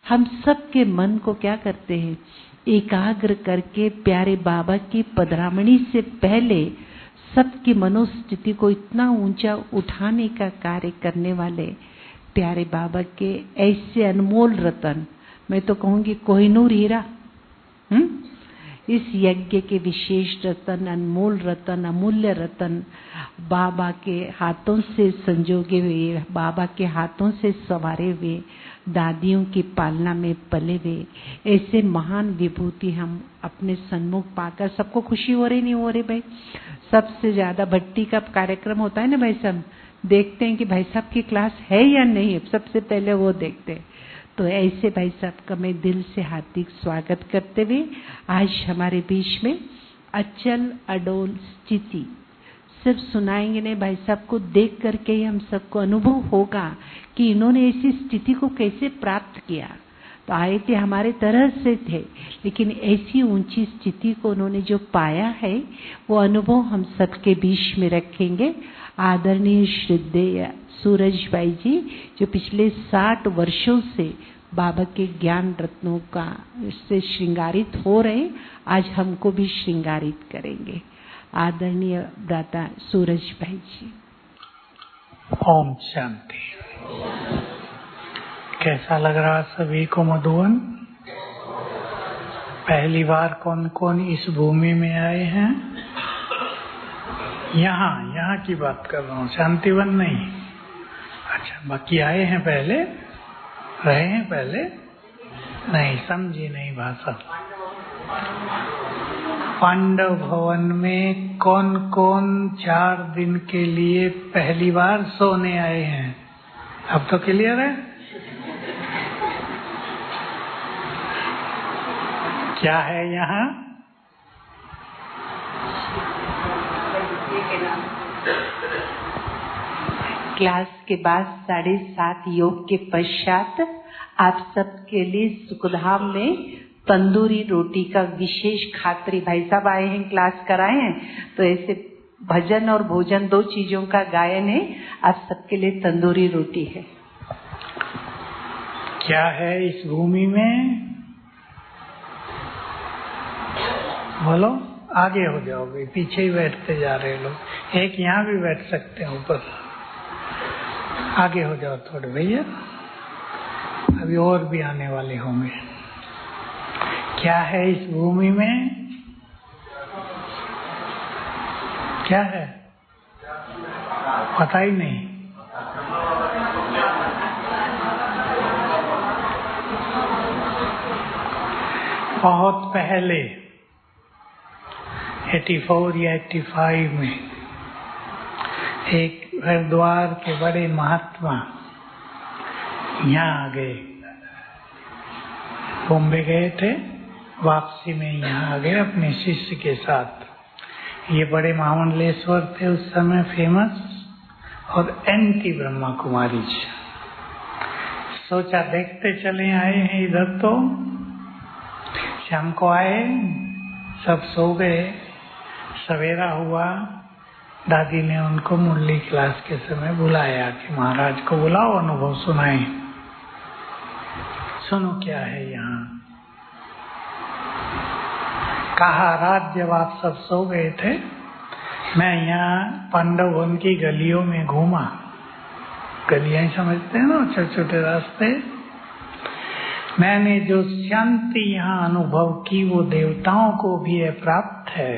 हम सबके मन को क्या करते हैं, एकाग्र करके प्यारे बाबा की पधरामणी से पहले सबकी मनोस्थिति को इतना ऊंचा उठाने का कार्य करने वाले प्यारे बाबा के ऐसे अनमोल रतन, मैं तो कहूंगी कोहिनूर हीरा, इस यज्ञ के विशेष रतन, अनमोल रतन, अमूल्य रतन, बाबा के हाथों से संजोगे हुए, बाबा के हाथों से संवारे हुए, दादियों की पालना में पले हुए ऐसे महान विभूति हम अपने सन्मुख पाकर सबको खुशी हो रही नहीं हो रही भाई। सबसे ज्यादा भट्टी का कार्यक्रम होता है ना भाई, सब देखते हैं कि भाई साहब की क्लास है या नहीं है, सबसे पहले वो देखते हैं। तो ऐसे भाई साहब का मैं दिल से हार्दिक स्वागत करते हुए आज हमारे बीच में अचल अडोल स्थिति सिर्फ सुनाएंगे नहीं, भाई साहब को देख करके ही हम सबको अनुभव होगा कि इन्होंने ऐसी स्थिति को कैसे प्राप्त किया। तो आए थे हमारे तरह से थे, लेकिन ऐसी ऊंची स्थिति को उन्होंने जो पाया है वो अनुभव हम सबके बीच में रखेंगे। आदरणीय श्रद्धेय सूरज भाई जी जो पिछले 60 वर्षों से बाबा के ज्ञान रत्नों का से श्रृंगारित हो रहे, आज हमको भी श्रृंगारित करेंगे। आदरणीय दाता सूरज भाई जी। ओम शांति। कैसा लग रहा सभी को मधुवन? पहली बार कौन कौन इस भूमि में आए हैं? यहाँ की बात कर रहा हूँ, शांतिवन नहीं। अच्छा, बाकी आए हैं पहले, रहे हैं पहले? नहीं, समझी नहीं भाषा। पांडव भवन में कौन कौन 4 दिन के लिए पहली बार सोने आए हैं? अब तो क्लियर है। क्या है यहाँ? क्लास के बाद 7:30 योग के पश्चात आप सबके लिए सुखधाम में तंदूरी रोटी का विशेष खात्री, भाई साहब आए हैं, क्लास कराए हैं, तो ऐसे भजन और भोजन 2 चीजों का गायन है। आप सबके लिए तंदूरी रोटी है। क्या है इस भूमि में? बोलो, आगे हो जाओगे, पीछे ही बैठते जा रहे लोग। एक यहाँ भी बैठ सकते हैं ऊपर, आगे हो जाओ थोड़े भैया, अभी और भी आने वाले होंगे। क्या है इस भूमि में? क्या है पता ही नहीं। बहुत पहले 84 या 85 में एक हरिद्वार के बड़े महात्मा यहाँ आ गए, बॉम्बे गए थे, वापसी में यहाँ आ गए अपने शिष्य के साथ। ये बड़े महामंडलेश्वर थे उस समय, फेमस, और एंटी ब्रह्मा कुमारी। सोचा देखते चले आए हैं इधर, तो शाम को आए, सब सो गए। सवेरा हुआ, दादी ने उनको मुरली क्लास के समय बुलाया कि महाराज को बुलाओ, अनुभव सुनाए। सुनो क्या है यहाँ। कहा, रात जब आप सब सो गए थे, मैं यहाँ पांडव वन की गलियों में घूमा। गलियां समझते हैं ना, छोटे छोटे रास्ते। मैंने जो शांति यहाँ अनुभव की वो देवताओं को भी प्राप्त है।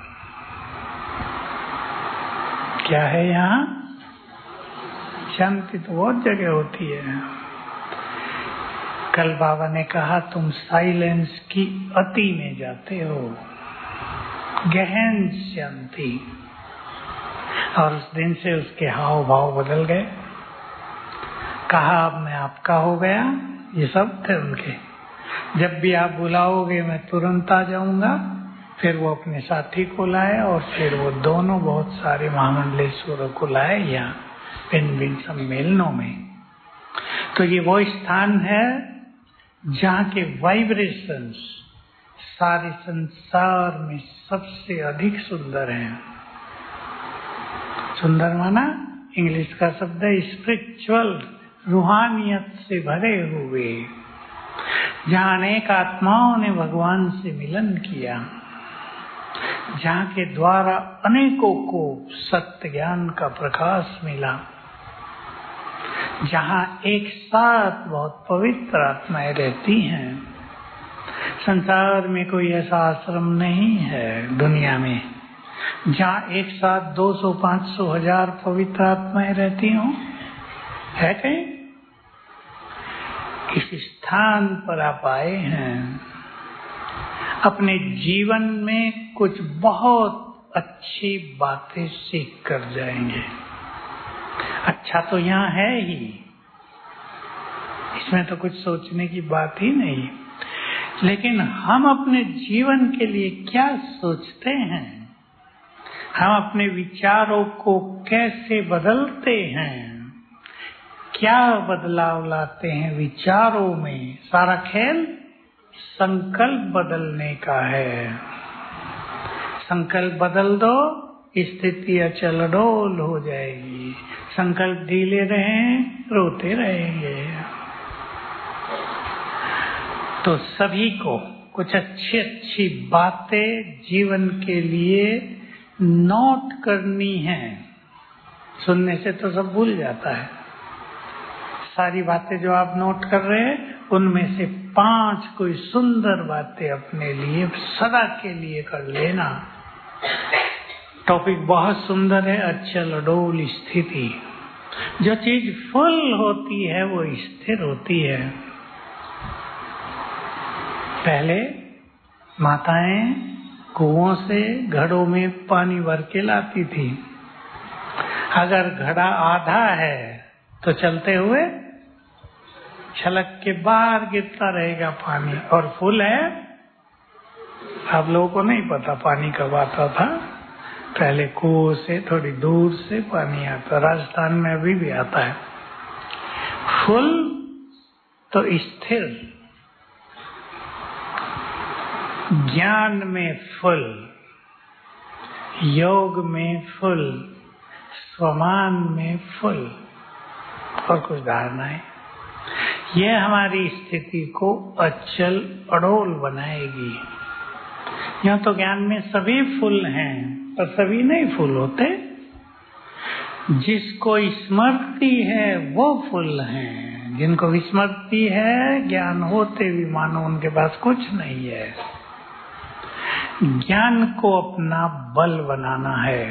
क्या है यहाँ? शांति तो बहुत जगह होती है। कल बाबा ने कहा तुम साइलेंस की अति में जाते हो, गहन शांति। और उस दिन से उसके हाव भाव बदल गए। कहा अब मैं आपका हो गया, ये सब थे उनके। जब भी आप बुलाओगे मैं तुरंत आ जाऊंगा। फिर वो अपने साथी को लाए और फिर वो दोनों बहुत सारे महामंडलेश्वरों को लाए यहाँ भिन्न सम्मेलनों में। तो ये वो स्थान है जहाँ के वाइब्रेशंस सारे संसार में सबसे अधिक सुंदर हैं। सुंदर माना इंग्लिश का शब्द है स्पिरिचुअल, रूहानियत से भरे हुए। जहाँ अनेक आत्माओं ने भगवान से मिलन किया, जहाँ के द्वारा अनेकों को सत्य ज्ञान का प्रकाश मिला, जहाँ एक साथ बहुत पवित्र आत्माएं रहती हैं। संसार में कोई ऐसा आश्रम नहीं है दुनिया में जहाँ एक साथ 200, 500, 1000 पवित्र आत्माएं रहती हों। है कहीं? इस स्थान पर आप आए हैं, अपने जीवन में कुछ बहुत अच्छी बातें सीख कर जाएंगे। अच्छा तो यहाँ है ही, इसमें तो कुछ सोचने की बात ही नहीं। लेकिन हम अपने जीवन के लिए क्या सोचते हैं, हम अपने विचारों को कैसे बदलते हैं, क्या बदलाव लाते हैं विचारों में। सारा खेल संकल्प बदलने का है। संकल्प बदल दो, स्थिति अचल डोल हो जाएगी। संकल्प ढीले रहें, रोते रहेंगे। तो सभी को कुछ अच्छी अच्छी बातें जीवन के लिए नोट करनी है। सुनने से तो सब भूल जाता है। सारी बातें जो आप नोट कर रहे हैं, उनमें से 5 कोई सुंदर बातें अपने लिए सदा के लिए कर लेना। टॉपिक बहुत सुंदर है, अचल अडोल स्थिति। जो चीज फुल होती है वो स्थिर होती है। पहले माताएं कुओं से घड़ों में पानी भर के लाती थी। अगर घड़ा आधा है तो चलते हुए छलक के बाहर गिरता रहेगा पानी, और फुल है, आप लोगों को नहीं पता पानी कब आता था। पहले कुओं से थोड़ी दूर से पानी आता, राजस्थान में अभी भी आता है। फुल तो स्थिर, ज्ञान में फुल, योग में फुल, स्वमान में फुल, और कुछ धारणाएं। यह हमारी स्थिति को अचल अडोल बनाएगी। यहाँ तो ज्ञान में सभी फुल हैं, पर सभी नहीं फुल होते। जिसको स्मृति है वो फुल हैं। जिनको विस्मृति है, ज्ञान होते भी मानो उनके पास कुछ नहीं है। ज्ञान को अपना बल बनाना है।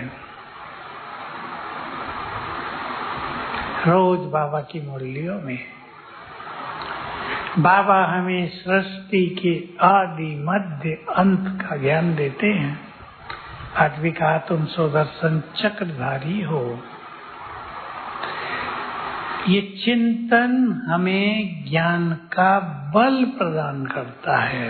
रोज बाबा की मुरलियों में बाबा हमें सृष्टि के आदि मध्य अंत का ज्ञान देते हैं। आज भी कहा तुम सुदर्शन चक्रधारी हो। ये चिंतन हमें ज्ञान का बल प्रदान करता है।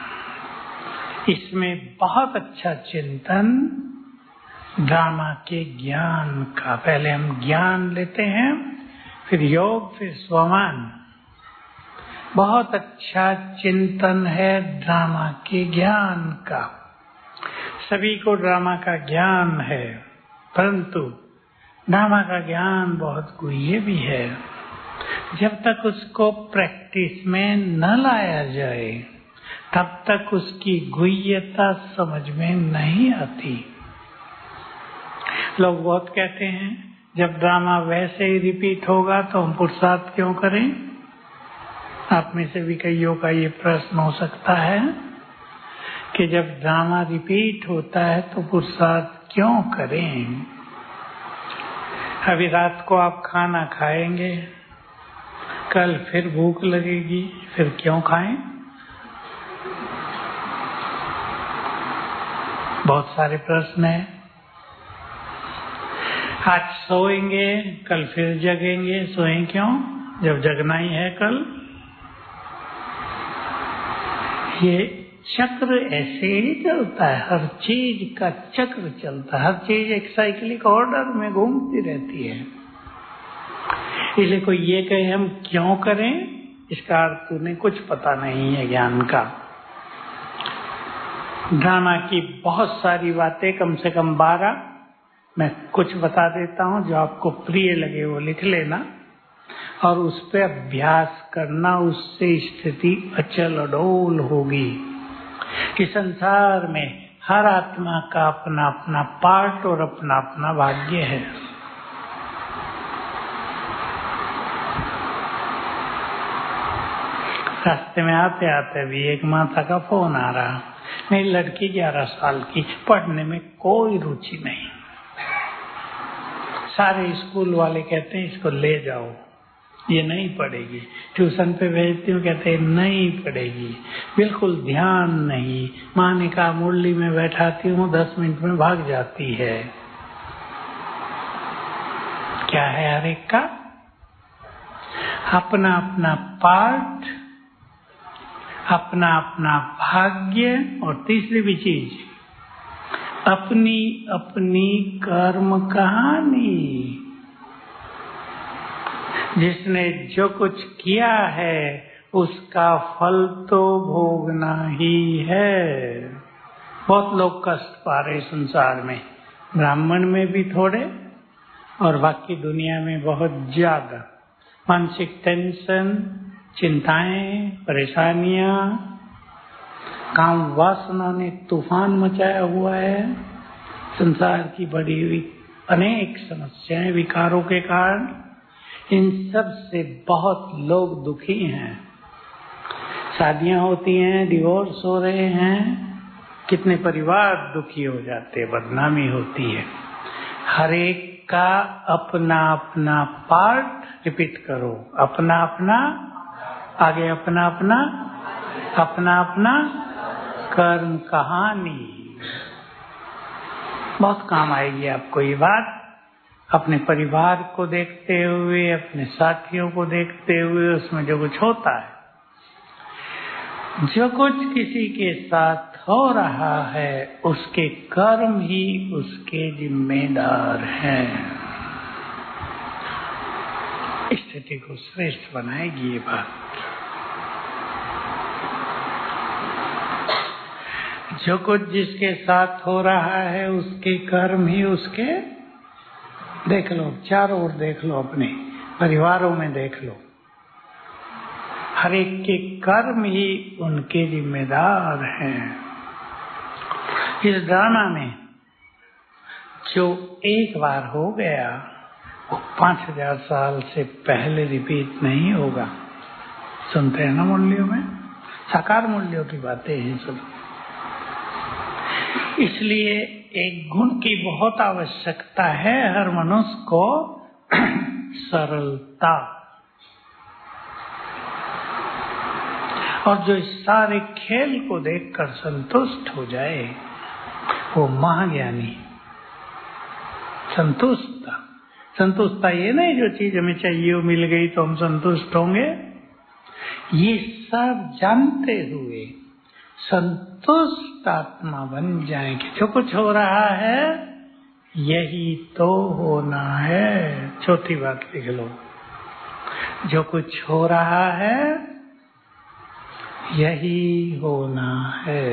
इसमें बहुत अच्छा चिंतन ड्रामा के ज्ञान का। पहले हम ज्ञान लेते हैं, फिर योग, फिर स्वमान। बहुत अच्छा चिंतन है ड्रामा के ज्ञान का। सभी को ड्रामा का ज्ञान है, परंतु ड्रामा का ज्ञान बहुत गुह्य भी है। जब तक उसको प्रैक्टिस में न लाया जाए, तब तक उसकी गुह्यता समझ में नहीं आती। लोग बहुत कहते हैं जब ड्रामा वैसे ही रिपीट होगा तो हम पुरुषार्थ क्यों करें। आप में से भी कईयों का ये प्रश्न हो सकता है कि जब ड्रामा रिपीट होता है तो पुरुषार्थ क्यों करें। अभी रात को आप खाना खाएंगे, कल फिर भूख लगेगी, फिर क्यों खाएं। बहुत सारे प्रश्न हैं। आज सोएंगे, कल फिर जगेंगे, सोएं क्यों जब जगना ही है कल। ये चक्र ऐसे ही चलता है, हर चीज का चक्र चलता है। हर चीज एक साइक्लिक ऑर्डर में घूमती रहती है। इसलिए कोई ये कहे हम क्यों करें, इसका अर्थ उन्हें कुछ पता नहीं है ज्ञान का। ड्रामा की बहुत सारी बातें, कम से कम 12 मैं कुछ बता देता हूँ। जो आपको प्रिय लगे वो लिख लेना। और उस पे अभ्यास करना, उससे स्थिति अचल अडोल होगी। कि संसार में हर आत्मा का अपना अपना पार्ट और अपना अपना भाग्य है। रास्ते में आते आते भी एक माता का फोन आ रहा, मेरी लड़की 11 साल की, पढ़ने में कोई रुचि नहीं। सारे स्कूल वाले कहते हैं इसको ले जाओ, ये नहीं पढ़ेगी। ट्यूशन पे भेजती हूँ, कहते हैं नहीं पढ़ेगी, बिल्कुल ध्यान नहीं। माँ ने कहा मुरली में बैठाती हूँ, 10 मिनट में भाग जाती है। क्या है हर एक का अपना अपना पार्ट, अपना अपना भाग्य, और तीसरी भी चीज अपनी अपनी कर्म कहानी। जिसने जो कुछ किया है उसका फल तो भोगना ही है। बहुत लोग कष्ट पा रहे संसार में, ब्राह्मण में भी थोड़े और बाकी दुनिया में बहुत ज्यादा। मानसिक टेंशन, चिंताएं, परेशानियां, काम वासना ने तूफान मचाया हुआ है। संसार की बढ़ी हुई अनेक समस्याएं विकारों के कारण, इन सब से बहुत लोग दुखी हैं। शादियां होती हैं, डिवोर्स हो रहे हैं, कितने परिवार दुखी हो जाते हैं, बदनामी होती है। हर एक का अपना अपना पार्ट, रिपीट करो, अपना अपना, आगे अपना अपना, अपना अपना कर्म कहानी। बहुत काम आएगी आपको ये बात। अपने परिवार को देखते हुए, अपने साथियों को देखते हुए, उसमें जो कुछ होता है, जो कुछ किसी के साथ हो रहा है, उसके कर्म ही उसके जिम्मेदार हैं। स्थिति को श्रेष्ठ बनाएगी ये बात। जो कुछ जिसके साथ हो रहा है उसके कर्म ही उसके, देख लो चारों ओर, देख लो अपने परिवारों में, देख लो हर एक के कर्म ही उनके जिम्मेदार हैं। इस ड्रामा में जो एक बार हो गया वो 5000 साल से पहले रिपीट नहीं होगा। सुनते हैं ना मूल्यों में, साकार मूल्यों की बातें हैं सब। इसलिए एक गुण की बहुत आवश्यकता है हर मनुष्य को, सरलता। और जो इस सारे खेल को देखकर संतुष्ट हो जाए वो महाज्ञानी। संतुष्टता, संतुष्टता ये नहीं जो चीज हमें चाहिए वो मिल गई तो हम संतुष्ट होंगे। ये सब जानते हुए संतुष्ट आत्मा बन जाएंगे। जो कुछ हो रहा है यही तो होना है। चौथी बात लिख लो, जो कुछ हो रहा है यही होना है।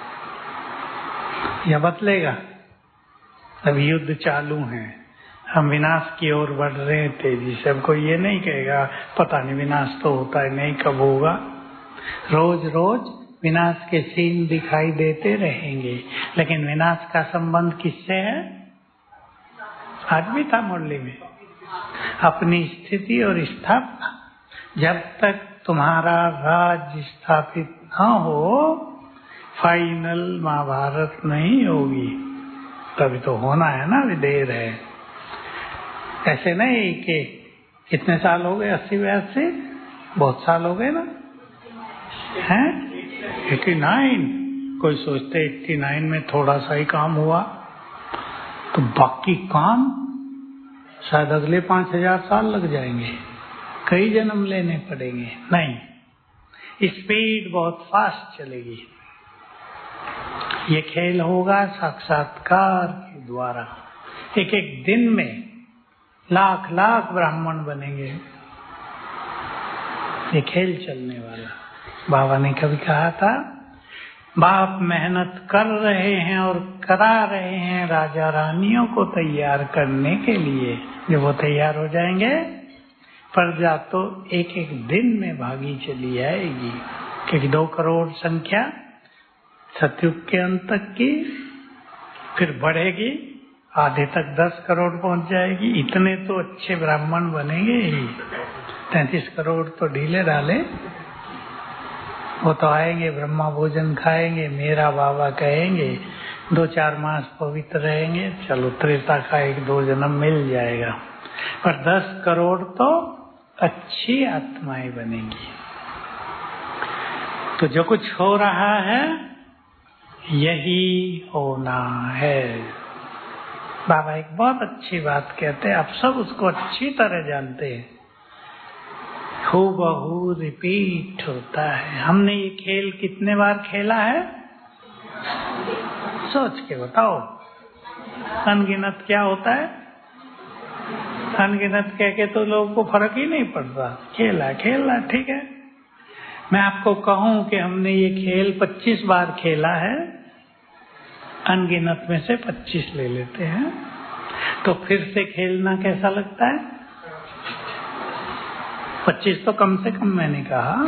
यह बदलेगा। अब युद्ध चालू है, हम विनाश की ओर बढ़ रहे हैं तेजी से। अब कोई ये नहीं कहेगा पता नहीं विनाश तो होता है नहीं, कब होगा। रोज रोज विनाश के सीन दिखाई देते रहेंगे, लेकिन विनाश का संबंध किससे है? आज भी था मुरली में, अपनी स्थिति और स्थापना। जब तक तुम्हारा राज्य स्थापित न हो, फाइनल महाभारत नहीं होगी। तभी तो होना है ना, अभी देर है। ऐसे नहीं कि कितने साल हो गए, 80-82, बहुत साल हो गए ना, हैं 89। कोई सोचते 89 में थोड़ा सा ही काम हुआ, तो बाकी काम शायद अगले 5000 साल लग जाएंगे, कई जन्म लेने पड़ेंगे। नहीं, स्पीड बहुत फास्ट चलेगी। ये खेल होगा साक्षात्कार के द्वारा। एक एक दिन में लाख लाख ब्राह्मण बनेंगे। ये खेल चलने वाला। बाबा ने कभी कहा था, बाप मेहनत कर रहे हैं और करा रहे हैं राजा रानियों को तैयार करने के लिए। जब वो तैयार हो जाएंगे प्रजा तो एक एक दिन में भागी चली आएगी, क्योंकि 2 करोड़ संख्या सतयुग के अंत तक की, फिर बढ़ेगी, आधे तक 10 करोड़ पहुंच जाएगी। इतने तो अच्छे ब्राह्मण बनेंगे ही, 33 करोड़ तो ढीले डाले, वो तो आएंगे, ब्रह्मा भोजन खाएंगे, मेरा बाबा कहेंगे, 2-4 मास पवित्र रहेंगे, चलो त्रेता का 1-2 जन्म मिल जाएगा। पर 10 करोड़ तो अच्छी आत्माएं बनेंगी। तो जो कुछ हो रहा है यही होना है। बाबा एक बहुत अच्छी बात कहते हैं, आप सब उसको अच्छी तरह जानते हैं, हूबहू रिपीट होता है। हमने ये खेल कितने बार खेला है, सोच के बताओ। अनगिनत क्या होता है, अनगिनत कह के तो लोगों को फर्क ही नहीं पड़ता, खेला खेला ठीक है। मैं आपको कहूं कि हमने ये खेल 25 बार खेला है, अनगिनत में से 25 ले लेते हैं, तो फिर से खेलना कैसा लगता है? 25 तो कम से कम मैंने कहा,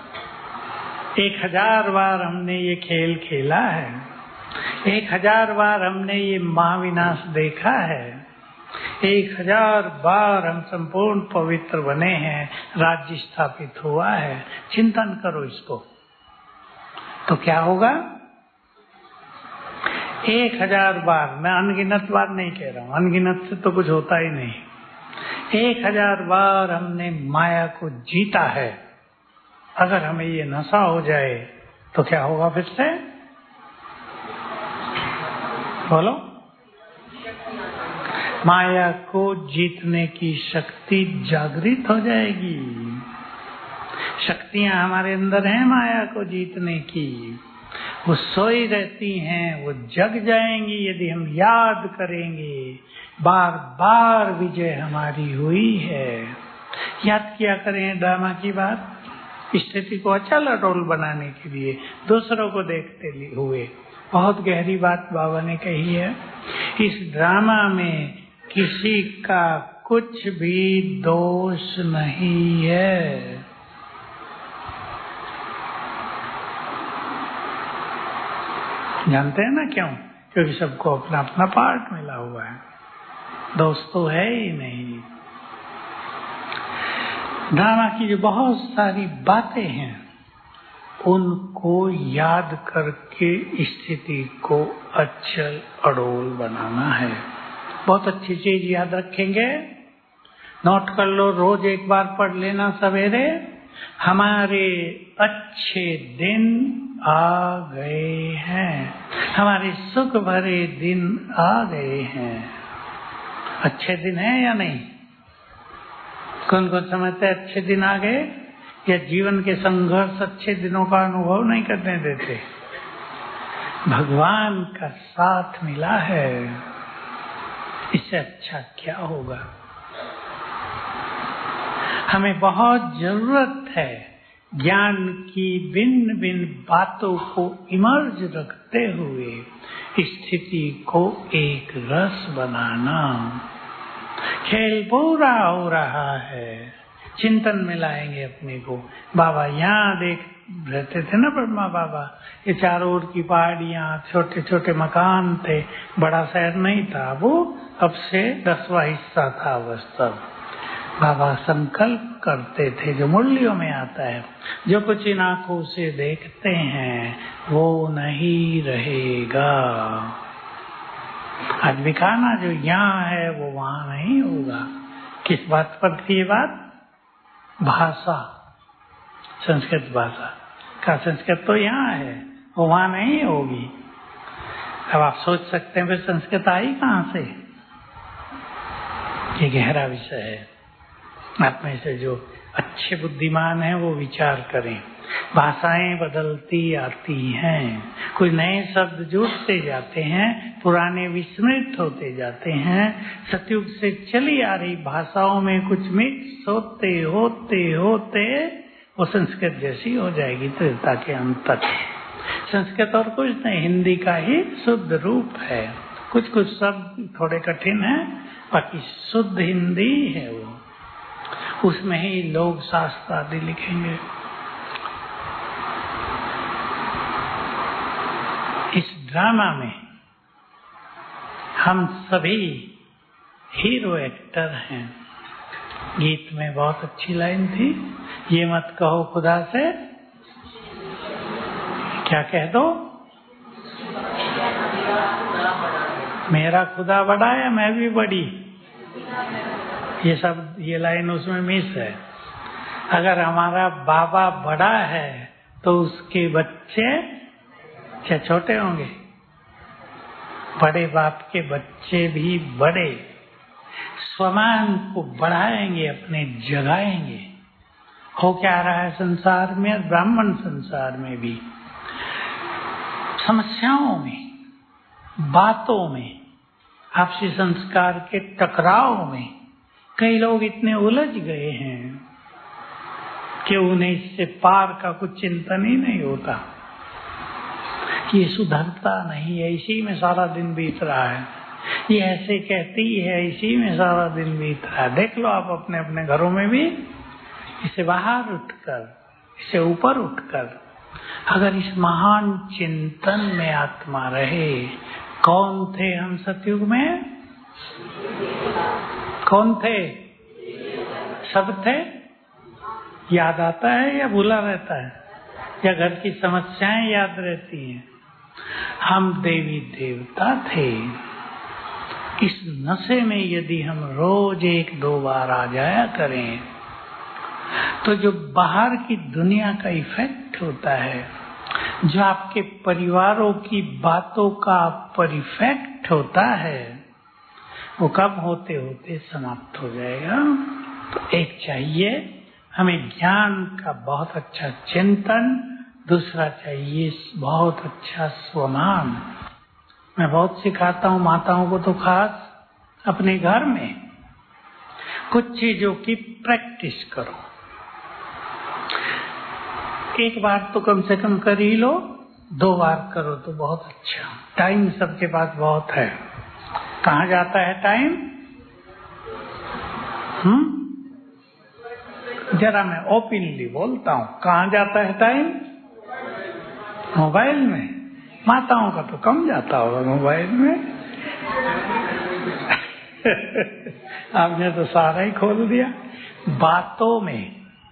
1000 बार हमने ये खेल खेला है, 1000 बार हमने ये महाविनाश देखा है, 1000 बार हम संपूर्ण पवित्र बने हैं, राज्य स्थापित हुआ है। चिंतन करो इसको, तो क्या होगा? 1000 बार, मैं अनगिनत बार नहीं कह रहा हूं, अनगिनत से तो कुछ होता ही नहीं। 1000 बार हमने माया को जीता है। अगर हमें ये नशा हो जाए तो क्या होगा फिर से? बोलो। माया को जीतने की शक्ति जागृत हो जाएगी। शक्तियां हमारे अंदर हैं माया को जीतने की, वो सोई रहती हैं, वो जग जाएंगी यदि हम याद करेंगे बार बार विजय हमारी हुई है। याद किया करें ड्रामा की बात, स्थिति को अचल अटोल बनाने के लिए दूसरों को देखते हुए। बहुत गहरी बात बाबा ने कही है। इस ड्रामा में किसी का कुछ भी दोष नहीं है। जानते हैं ना क्यों? क्योंकि सबको अपना अपना पार्ट मिला हुआ है, दोस्त तो है ही नहीं। ड्रामा की जो बहुत सारी बातें हैं उनको याद करके स्थिति को अचल अडोल बनाना है। बहुत अच्छी चीज याद रखेंगे, नोट कर लो, रोज एक बार पढ़ लेना सवेरे। हमारे अच्छे दिन आ गए हैं, हमारे सुख भरे दिन आ गए हैं। अच्छे दिन है या नहीं? कौन कौन समझते अच्छे दिन आ गए, या जीवन के संघर्ष अच्छे दिनों का अनुभव नहीं करने देते? भगवान का साथ मिला है, इससे अच्छा क्या होगा? हमें बहुत जरूरत है ज्ञान की भिन्न भिन्न बातों को इमर्ज रखते हुए स्थिति को एक रस बनाना। खेल पूरा हो रहा है, चिंतन में लाएंगे अपने को। बाबा यहाँ देख रहते थे ना, ब्रह्मा बाबा, ये चारों ओर की पहाड़ियाँ, छोटे छोटे मकान थे, बड़ा शहर नहीं था वो, अब से 10वां हिस्सा था बस। तब बाबा संकल्प करते थे, जो मुरलियों में आता है, जो कुछ इन आंखों से देखते हैं वो नहीं रहेगा। आज भी कहना जो यहाँ है वो वहाँ नहीं होगा। किस बात पर थी ये बात? भाषा, संस्कृत भाषा का संस्कृत तो यहाँ है, वो वहाँ नहीं होगी। अब आप सोच सकते हैं फिर संस्कृत आई कहाँ से? ये गहरा विषय है। आप में से जो अच्छे बुद्धिमान हैं वो विचार करें। भाषाएं बदलती आती हैं, कुछ नए शब्द जुड़ते जाते हैं, पुराने विस्मृत होते जाते हैं। सतयुग से चली आ रही भाषाओं में कुछ मिक्स होते होते होते वो संस्कृत जैसी हो जाएगी त्रेता के अंत तक। संस्कृत और कुछ नहीं, हिंदी का ही शुद्ध रूप है। कुछ कुछ शब्द थोड़े कठिन हैं, बाकी शुद्ध हिंदी है वो। उसमें ही लोग शास्त्र आदि लिखेंगे। इस ड्रामा में हम सभी हीरो एक्टर हैं। गीत में बहुत अच्छी लाइन थी, ये मत कहो खुदा से, क्या कह दो, मेरा खुदा बड़ा है मैं भी बड़ी। ये लाइन उसमें मिस है। अगर हमारा बाबा बड़ा है तो उसके बच्चे क्या छोटे होंगे? बड़े बाप के बच्चे भी बड़े स्वमान को बढ़ाएंगे, अपने जगाएंगे। हो क्या रहा है संसार में, ब्राह्मण संसार में भी समस्याओं में, बातों में, आपसी संस्कार के टकराव में कई लोग इतने उलझ गए हैं कि उन्हें इससे पार का कुछ चिंतन ही नहीं होता। ये सुधरता नहीं है, इसी में सारा दिन बीत रहा है, ये ऐसे कहती है, इसी में सारा दिन बीत रहा है। देख लो आप अपने अपने घरों में भी, इसे बाहर उठकर, इसे ऊपर उठकर अगर इस महान चिंतन में आत्मा रहे। कौन थे हम सतयुग में? कौन थे? सब थे? याद आता है या भूला रहता है, या घर की समस्याएं याद रहती हैं? हम देवी देवता थे। इस नशे में यदि हम रोज 1-2 बार आ जाया करें तो जो बाहर की दुनिया का इफेक्ट होता है, जो आपके परिवारों की बातों का परिफेक्ट होता है, वो कब होते होते समाप्त हो जाएगा। तो एक चाहिए हमें ज्ञान का बहुत अच्छा चिंतन, दूसरा चाहिए बहुत अच्छा स्वमान। मैं बहुत सिखाता हूँ माताओं को, तो खास अपने घर में कुछ चीजों की प्रैक्टिस करो। एक बार तो कम से कम कर ही लो, 2 बार करो तो बहुत अच्छा। टाइम सबके पास बहुत है। कहाँ जाता है टाइम? जरा मैं ओपनली बोलता हूँ, कहाँ जाता है टाइम? मोबाइल में। माताओं का तो कम जाता होगा मोबाइल में। आपने तो सारा ही खोल दिया। बातों में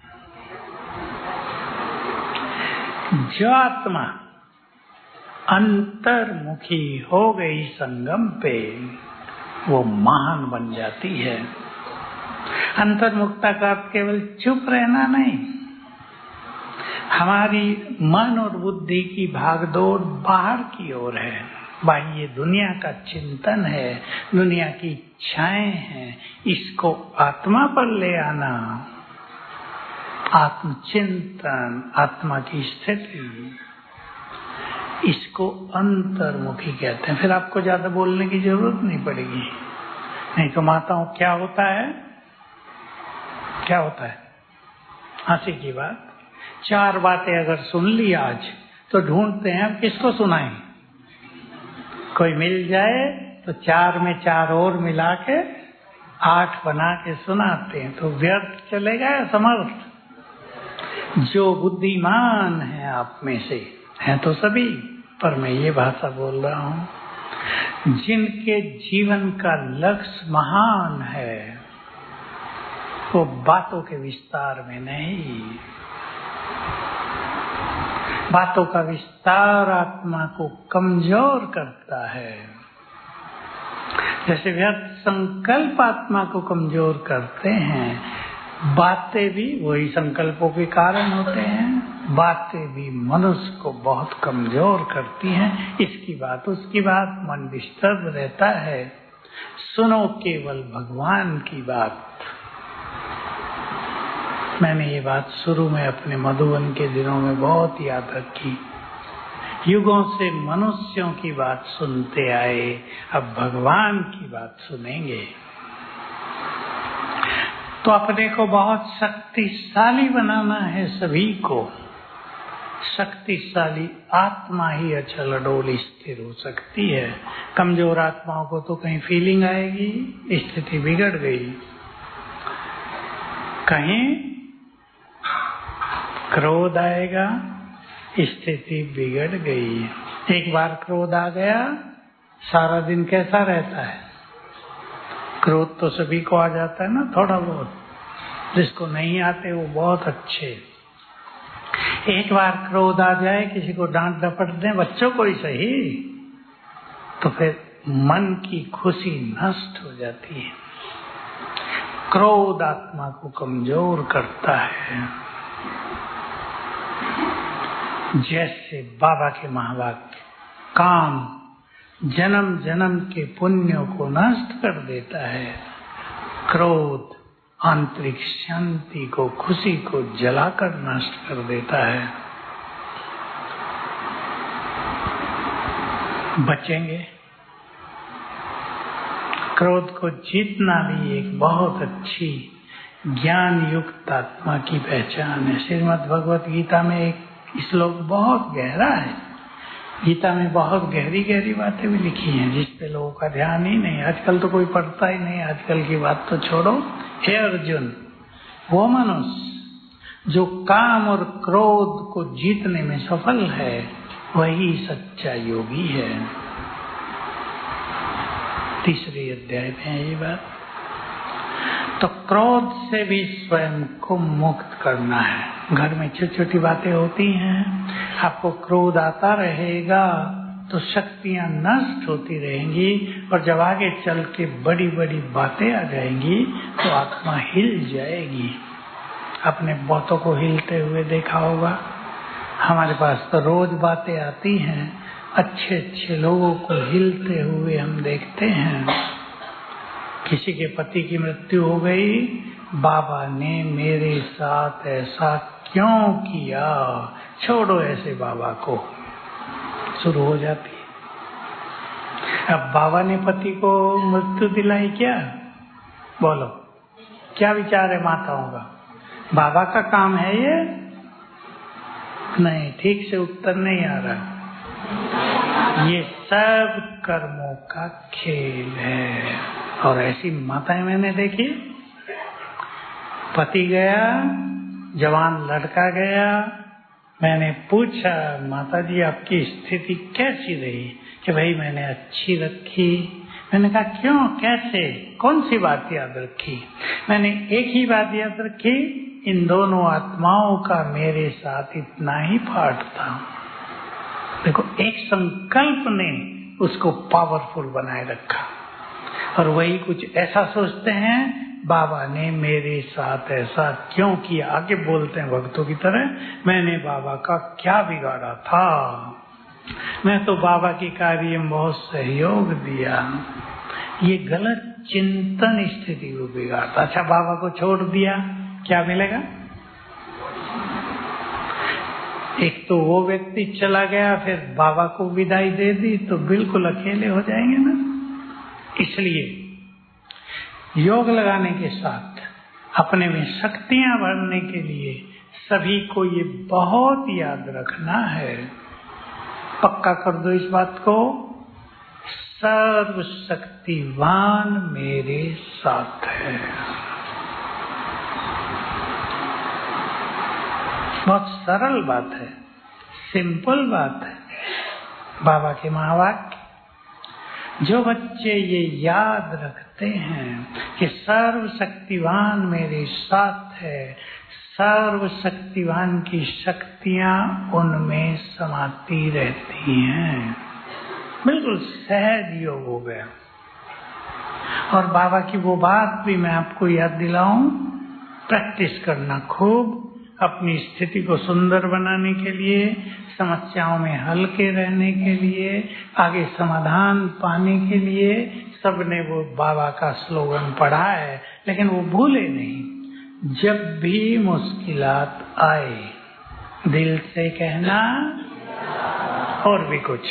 जो आत्मा अंतर्मुखी हो गई संगम पे, वो महान बन जाती है। अंतर्मुखता का केवल चुप रहना नहीं, हमारी मन और बुद्धि की भागदौड़ बाहर की ओर है, बाह्य दुनिया का चिंतन है, दुनिया की इच्छाएं हैं, इसको आत्मा पर ले आना। आत्मचिंतन, आत्मा की स्थिति, इसको अंतर्मुखी कहते हैं। फिर आपको ज्यादा बोलने की जरूरत नहीं पड़ेगी। नहीं तो माताओं क्या होता है, क्या होता है? हंसी की बात, 4 बातें अगर सुन ली आज तो ढूंढते हैं अब किसको सुनाएं। कोई मिल जाए तो 4 में 4 और मिला के 8 बना के सुनाते हैं। तो व्यर्थ चलेगा या समर्थ? जो बुद्धिमान है आप में से, हैं तो सभी, पर मैं ये भाषा बोल रहा हूँ, जिनके जीवन का लक्ष्य महान है, वो बातों के विस्तार में नहीं। बातों का विस्तार आत्मा को कमजोर करता है। जैसे व्यर्थ संकल्प आत्मा को कमजोर करते हैं, बातें भी वही संकल्पों के कारण होते हैं। बातें भी मनुष्य को बहुत कमजोर करती हैं। इसकी बात उसकी बात, मन डिस्टर्ब रहता है। सुनो केवल भगवान की बात। मैंने ये बात शुरू में अपने मधुबन के दिनों में बहुत याद रखी। युगों से मनुष्यों की बात सुनते आए, अब भगवान की बात सुनेंगे। तो अपने को बहुत शक्तिशाली बनाना है सभी को। शक्तिशाली आत्मा ही अचल अडोल स्थिर हो सकती है। कमजोर आत्माओं को तो कहीं फीलिंग आएगी, स्थिति बिगड़ गई। कहीं क्रोध आएगा, स्थिति बिगड़ गई। एक बार क्रोध आ गया, सारा दिन कैसा रहता है? क्रोध तो सभी को आ जाता है ना, थोड़ा बहुत। जिसको नहीं आते वो बहुत अच्छे। एक बार क्रोध आ जाए, किसी को डांट डपट दें, बच्चों को ही सही, तो फिर मन की खुशी नष्ट हो जाती है। क्रोध आत्मा को कमजोर करता है। जैसे बाबा के महावाक्य, काम जन्म जन्म के पुण्यों को नष्ट कर देता है, क्रोध आंतरिक शांति को, खुशी को जलाकर नष्ट कर देता है। बचेंगे। क्रोध को जीतना भी एक बहुत अच्छी ज्ञान युक्त आत्मा की पहचान है। श्रीमद् भगवत गीता में एक श्लोक बहुत गहरा है। गीता में बहुत गहरी गहरी बातें भी लिखी हैं, जिस पे लोगों का ध्यान ही नहीं। आजकल तो कोई पढ़ता ही नहीं। आजकल की बात तो छोड़ो। हे अर्जुन, वो मनुष्य जो काम और क्रोध को जीतने में सफल है, वही सच्चा योगी है। तीसरे अध्याय में है ये बात। तो क्रोध से भी स्वयं को मुक्त करना है। घर में छोटी छोटी बातें होती हैं, आपको क्रोध आता रहेगा तो शक्तियां नष्ट होती रहेंगी, और जब आगे चल के बड़ी बड़ी बातें आ जाएंगी तो आत्मा हिल जाएगी। अपने बहुतों को हिलते हुए देखा होगा। हमारे पास तो रोज बातें आती हैं, अच्छे अच्छे लोगों को हिलते हुए हम देखते हैं। किसी के पति की मृत्यु हो गई, बाबा ने मेरे साथ ऐसा क्यों किया, छोड़ो ऐसे बाबा को, शुरू हो जाती है। अब बाबा ने पति को मृत्यु दिलाई क्या? बोलो, क्या विचार है माताओं का? बाबा का काम है ये? नहीं, ठीक से उत्तर नहीं आ रहा। ये सब कर्मों का खेल है। और ऐसी माताएं मैंने देखी, पति गया, जवान लड़का गया, मैंने पूछा माता जी आपकी स्थिति कैसी रही? कि भाई मैंने अच्छी रखी। मैंने कहा क्यों, कैसे, कौन सी बात याद रखी? मैंने एक ही बात याद रखी, इन दोनों आत्माओं का मेरे साथ इतना ही पाठ था। देखो, एक संकल्प ने उसको पावरफुल बनाए रखा। और वही कुछ ऐसा सोचते हैं, बाबा ने मेरे साथ ऐसा क्यों किया? आगे बोलते हैं भक्तों की तरह, मैंने बाबा का क्या बिगाड़ा था? मैं तो बाबा के कार्य में बहुत सहयोग दिया। ये गलत चिंतन स्थिति को बिगाड़ता। अच्छा, बाबा को छोड़ दिया, क्या मिलेगा? एक तो वो व्यक्ति चला गया, फिर बाबा को विदाई दे दी, तो बिल्कुल अकेले हो जाएंगे ना। इसलिए योग लगाने के साथ अपने में शक्तियां भरने के लिए सभी को ये बहुत याद रखना है। पक्का कर दो इस बात को, सर्वशक्तिवान मेरे साथ है। बहुत सरल बात है, सिंपल बात है। बाबा के महावाक्य, जो बच्चे ये याद रखते हैं कि सर्वशक्तिवान मेरे साथ है, सर्वशक्तिवान की शक्तियां उनमें समाती रहती हैं, बिल्कुल सहज योग हो गया। और बाबा की वो बात भी मैं आपको याद दिलाऊं, प्रैक्टिस करना खूब, अपनी स्थिति को सुंदर बनाने के लिए, समस्याओं में हल्के रहने के लिए, आगे समाधान पाने के लिए। सबने वो बाबा का स्लोगन पढ़ा है, लेकिन वो भूले नहीं। जब भी मुश्किलात आए, दिल से कहना, और भी कुछ।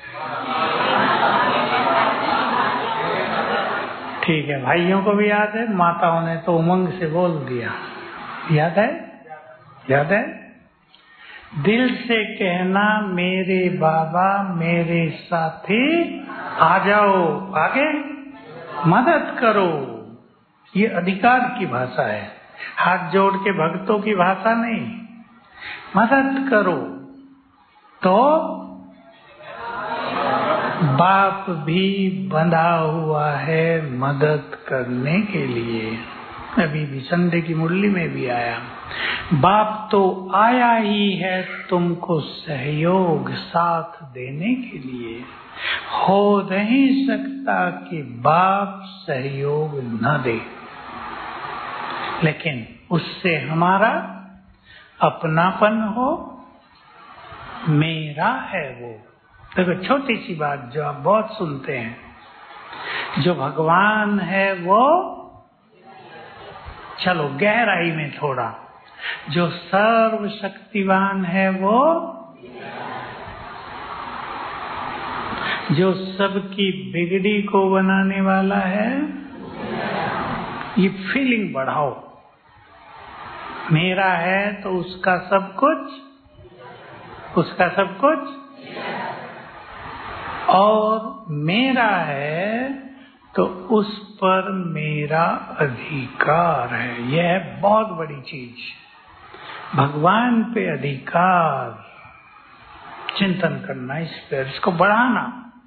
ठीक है, भाइयों को भी याद है, माताओं ने तो उमंग से बोल दिया। याद है? याद है? दिल से कहना, मेरे बाबा मेरे साथी, आ जाओ आगे, मदद करो। ये अधिकार की भाषा है। हाथ जोड़ के भक्तों की भाषा नहीं, मदद करो। तो बाप भी बंधा हुआ है मदद करने के लिए। अभी भी संडे की मुरली में भी आया, बाप तो आया ही है तुमको सहयोग साथ देने के लिए। हो नहीं सकता कि बाप सहयोग न दे, लेकिन उससे हमारा अपनापन हो, मेरा है वो। देखो छोटी सी बात जो आप बहुत सुनते हैं, जो भगवान है वो, चलो गहराई में थोड़ा, जो सर्वशक्तिवान है वो, जो सबकी बिगड़ी को बनाने वाला है, ये फीलिंग बढ़ाओ। मेरा है तो उसका सब कुछ, उसका सब कुछ, और मेरा है तो उस पर मेरा अधिकार है। यह है बहुत बड़ी चीज, भगवान पे अधिकार। चिंतन करना इस पर, इसको बढ़ाना।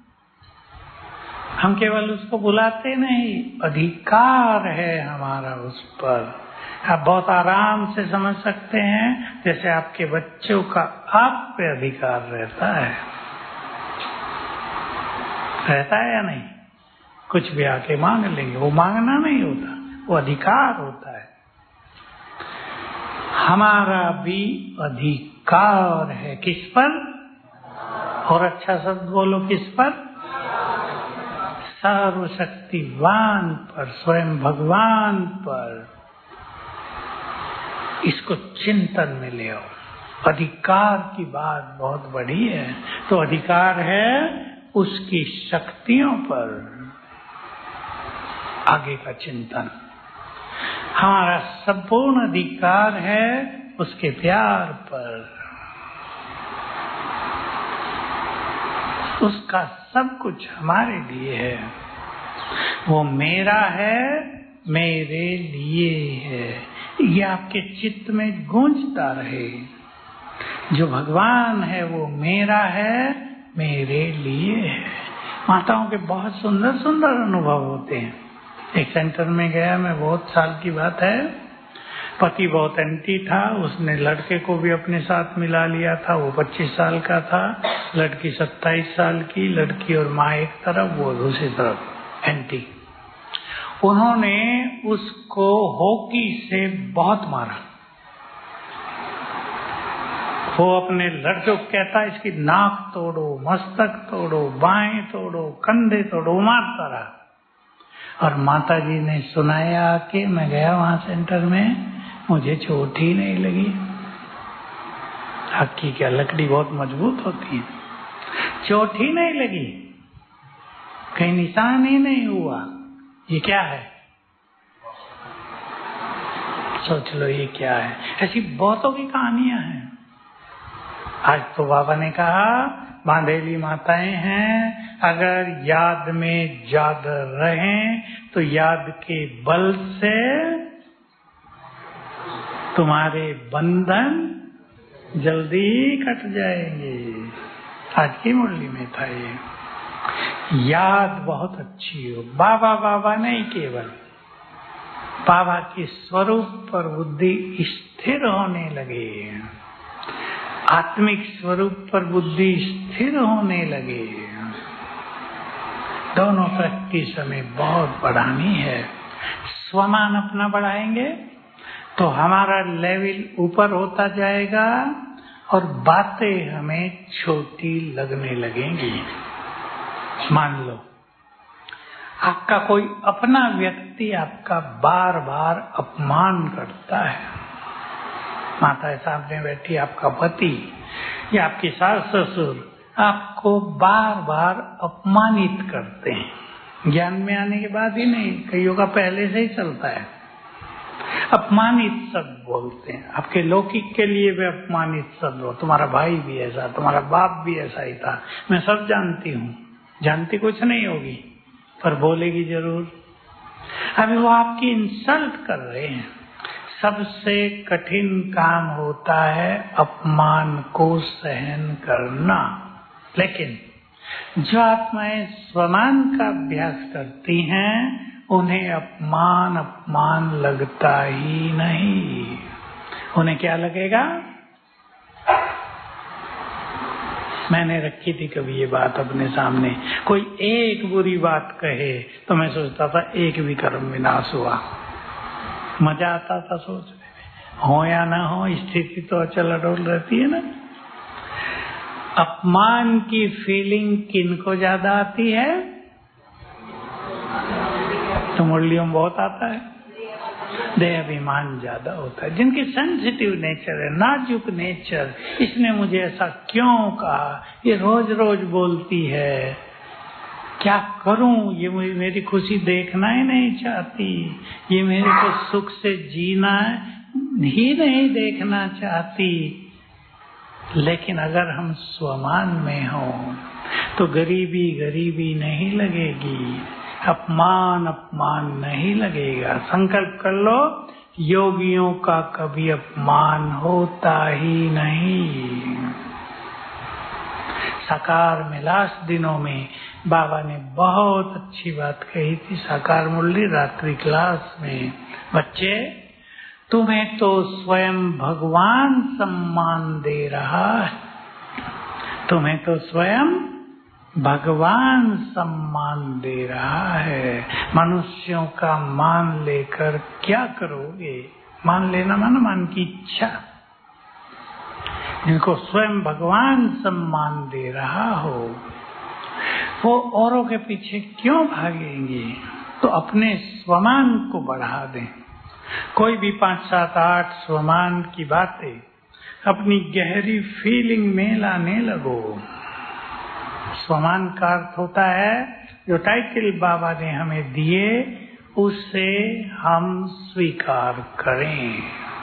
हम केवल उसको बुलाते नहीं, अधिकार है हमारा उस पर। आप बहुत आराम से समझ सकते हैं, जैसे आपके बच्चों का आप पे अधिकार रहता है या नहीं? कुछ भी आके मांग लेंगे, वो मांगना नहीं होता, वो अधिकार होता है। हमारा भी अधिकार है किस पर? और अच्छा शब्द बोलो, किस पर? सर्वशक्तिवान पर, स्वयं भगवान पर। इसको चिंतन में ले आओ। अधिकार की बात बहुत बड़ी है। तो अधिकार है उसकी शक्तियों पर। आगे का चिंतन, हमारा संपूर्ण अधिकार है उसके प्यार पर। उसका सब कुछ हमारे लिए है। वो मेरा है, मेरे लिए है। ये आपके चित्त में गूंजता रहे। जो भगवान है वो मेरा है, मेरे लिए है। माताओं के बहुत सुंदर सुंदर अनुभव होते हैं। एक सेंटर में गया मैं, बहुत साल की बात है। पति बहुत एंटी था, उसने लड़के को भी अपने साथ मिला लिया था। वो 25 साल का था, लड़की 27 साल की। लड़की और माँ एक तरफ, वो दूसरी तरफ एंटी। उन्होंने उसको हॉकी से बहुत मारा। वो अपने लड़के को कहता, इसकी नाक तोड़ो, मस्तक तोड़ो, बाहें तोड़ो, कंधे तोड़ो, मारता रहा। और माता जी ने सुनाया कि मैं गया वहां सेंटर में, मुझे चोट ही नहीं लगी। हक्की क्या, लकड़ी बहुत मजबूत होती है, चोट ही नहीं लगी, कहीं निशान ही नहीं हुआ। ये क्या है? सोच लो ये क्या है। ऐसी बहुतों की कहानियां हैं। आज तो बाबा ने कहा, बांधेली माताएं हैं, अगर याद में ज्यादा रहें तो याद के बल से तुम्हारे बंधन जल्दी कट जाएंगे। आज की मुरली में था ये। याद बहुत अच्छी हो, बाबा बाबा नहीं, केवल बाबा के स्वरूप पर बुद्धि स्थिर होने लगे, आत्मिक स्वरूप पर बुद्धि स्थिर होने लगे। दोनों प्रैक्टिस हमें बहुत बढ़ानी है। स्वमान अपना बढ़ाएंगे तो हमारा लेवल ऊपर होता जाएगा और बातें हमें छोटी लगने लगेंगी। मान लो आपका कोई अपना व्यक्ति आपका बार बार अपमान करता है। माता सामने बैठी, आपका पति या आपकी सास ससुर आपको बार बार अपमानित करते हैं। ज्ञान में आने के बाद ही नहीं, कईयों का पहले से ही चलता है। अपमानित शब्द बोलते हैं, आपके लौकिक के लिए भी अपमानित शब्द हो। तुम्हारा भाई भी ऐसा, तुम्हारा बाप भी ऐसा ही था, मैं सब जानती हूँ। जानती कुछ नहीं होगी पर बोलेगी जरूर। अभी वो आपकी इंसल्ट कर रहे हैं। सबसे कठिन काम होता है अपमान को सहन करना। लेकिन जो आत्माएं स्वमान का अभ्यास करती हैं उन्हें अपमान लगता ही नहीं। उन्हें क्या लगेगा? मैंने रखी थी कभी ये बात अपने सामने, कोई एक बुरी बात कहे तो मैं सोचता था एक भी कर्म विनाश हुआ। मजा आता था सोचने में, हो या ना हो स्थिति तो अचल अडोल रहती है ना। अपमान की फीलिंग किनको ज्यादा आती है? तो मुरलियों में बहुत आता है, देह अभिमान ज्यादा होता है। जिनकी सेंसिटिव नेचर है, नाजुक नेचर, इसने मुझे ऐसा क्यों कहा, ये रोज रोज बोलती है, क्या करूं, ये मेरी खुशी देखना ही नहीं चाहती, ये मेरे को सुख से जीना ही नहीं देखना चाहती। लेकिन अगर हम स्वमान में हो तो गरीबी गरीबी नहीं लगेगी, अपमान नहीं लगेगा। संकल्प कर लो, योगियों का कभी अपमान होता ही नहीं। साकार में लास्ट दिनों में बाबा ने बहुत अच्छी बात कही थी, साकार मुरली रात्रि क्लास में। बच्चे, तुम्हें तो स्वयं भगवान सम्मान दे रहा है, तुम्हें तो स्वयं भगवान सम्मान दे रहा है। मनुष्यों का मान लेकर क्या करोगे? मान लेना माना मान की इच्छा। जिनको स्वयं भगवान सम्मान दे रहा हो वो औरों के पीछे क्यों भागेंगे? तो अपने स्वमान को बढ़ा दें। कोई भी 5, 7, 8 स्वमान की बातें अपनी गहरी फीलिंग में लाने लगो। स्वमान का अर्थ होता है जो टाइटल बाबा ने हमें दिए उसे हम स्वीकार करें।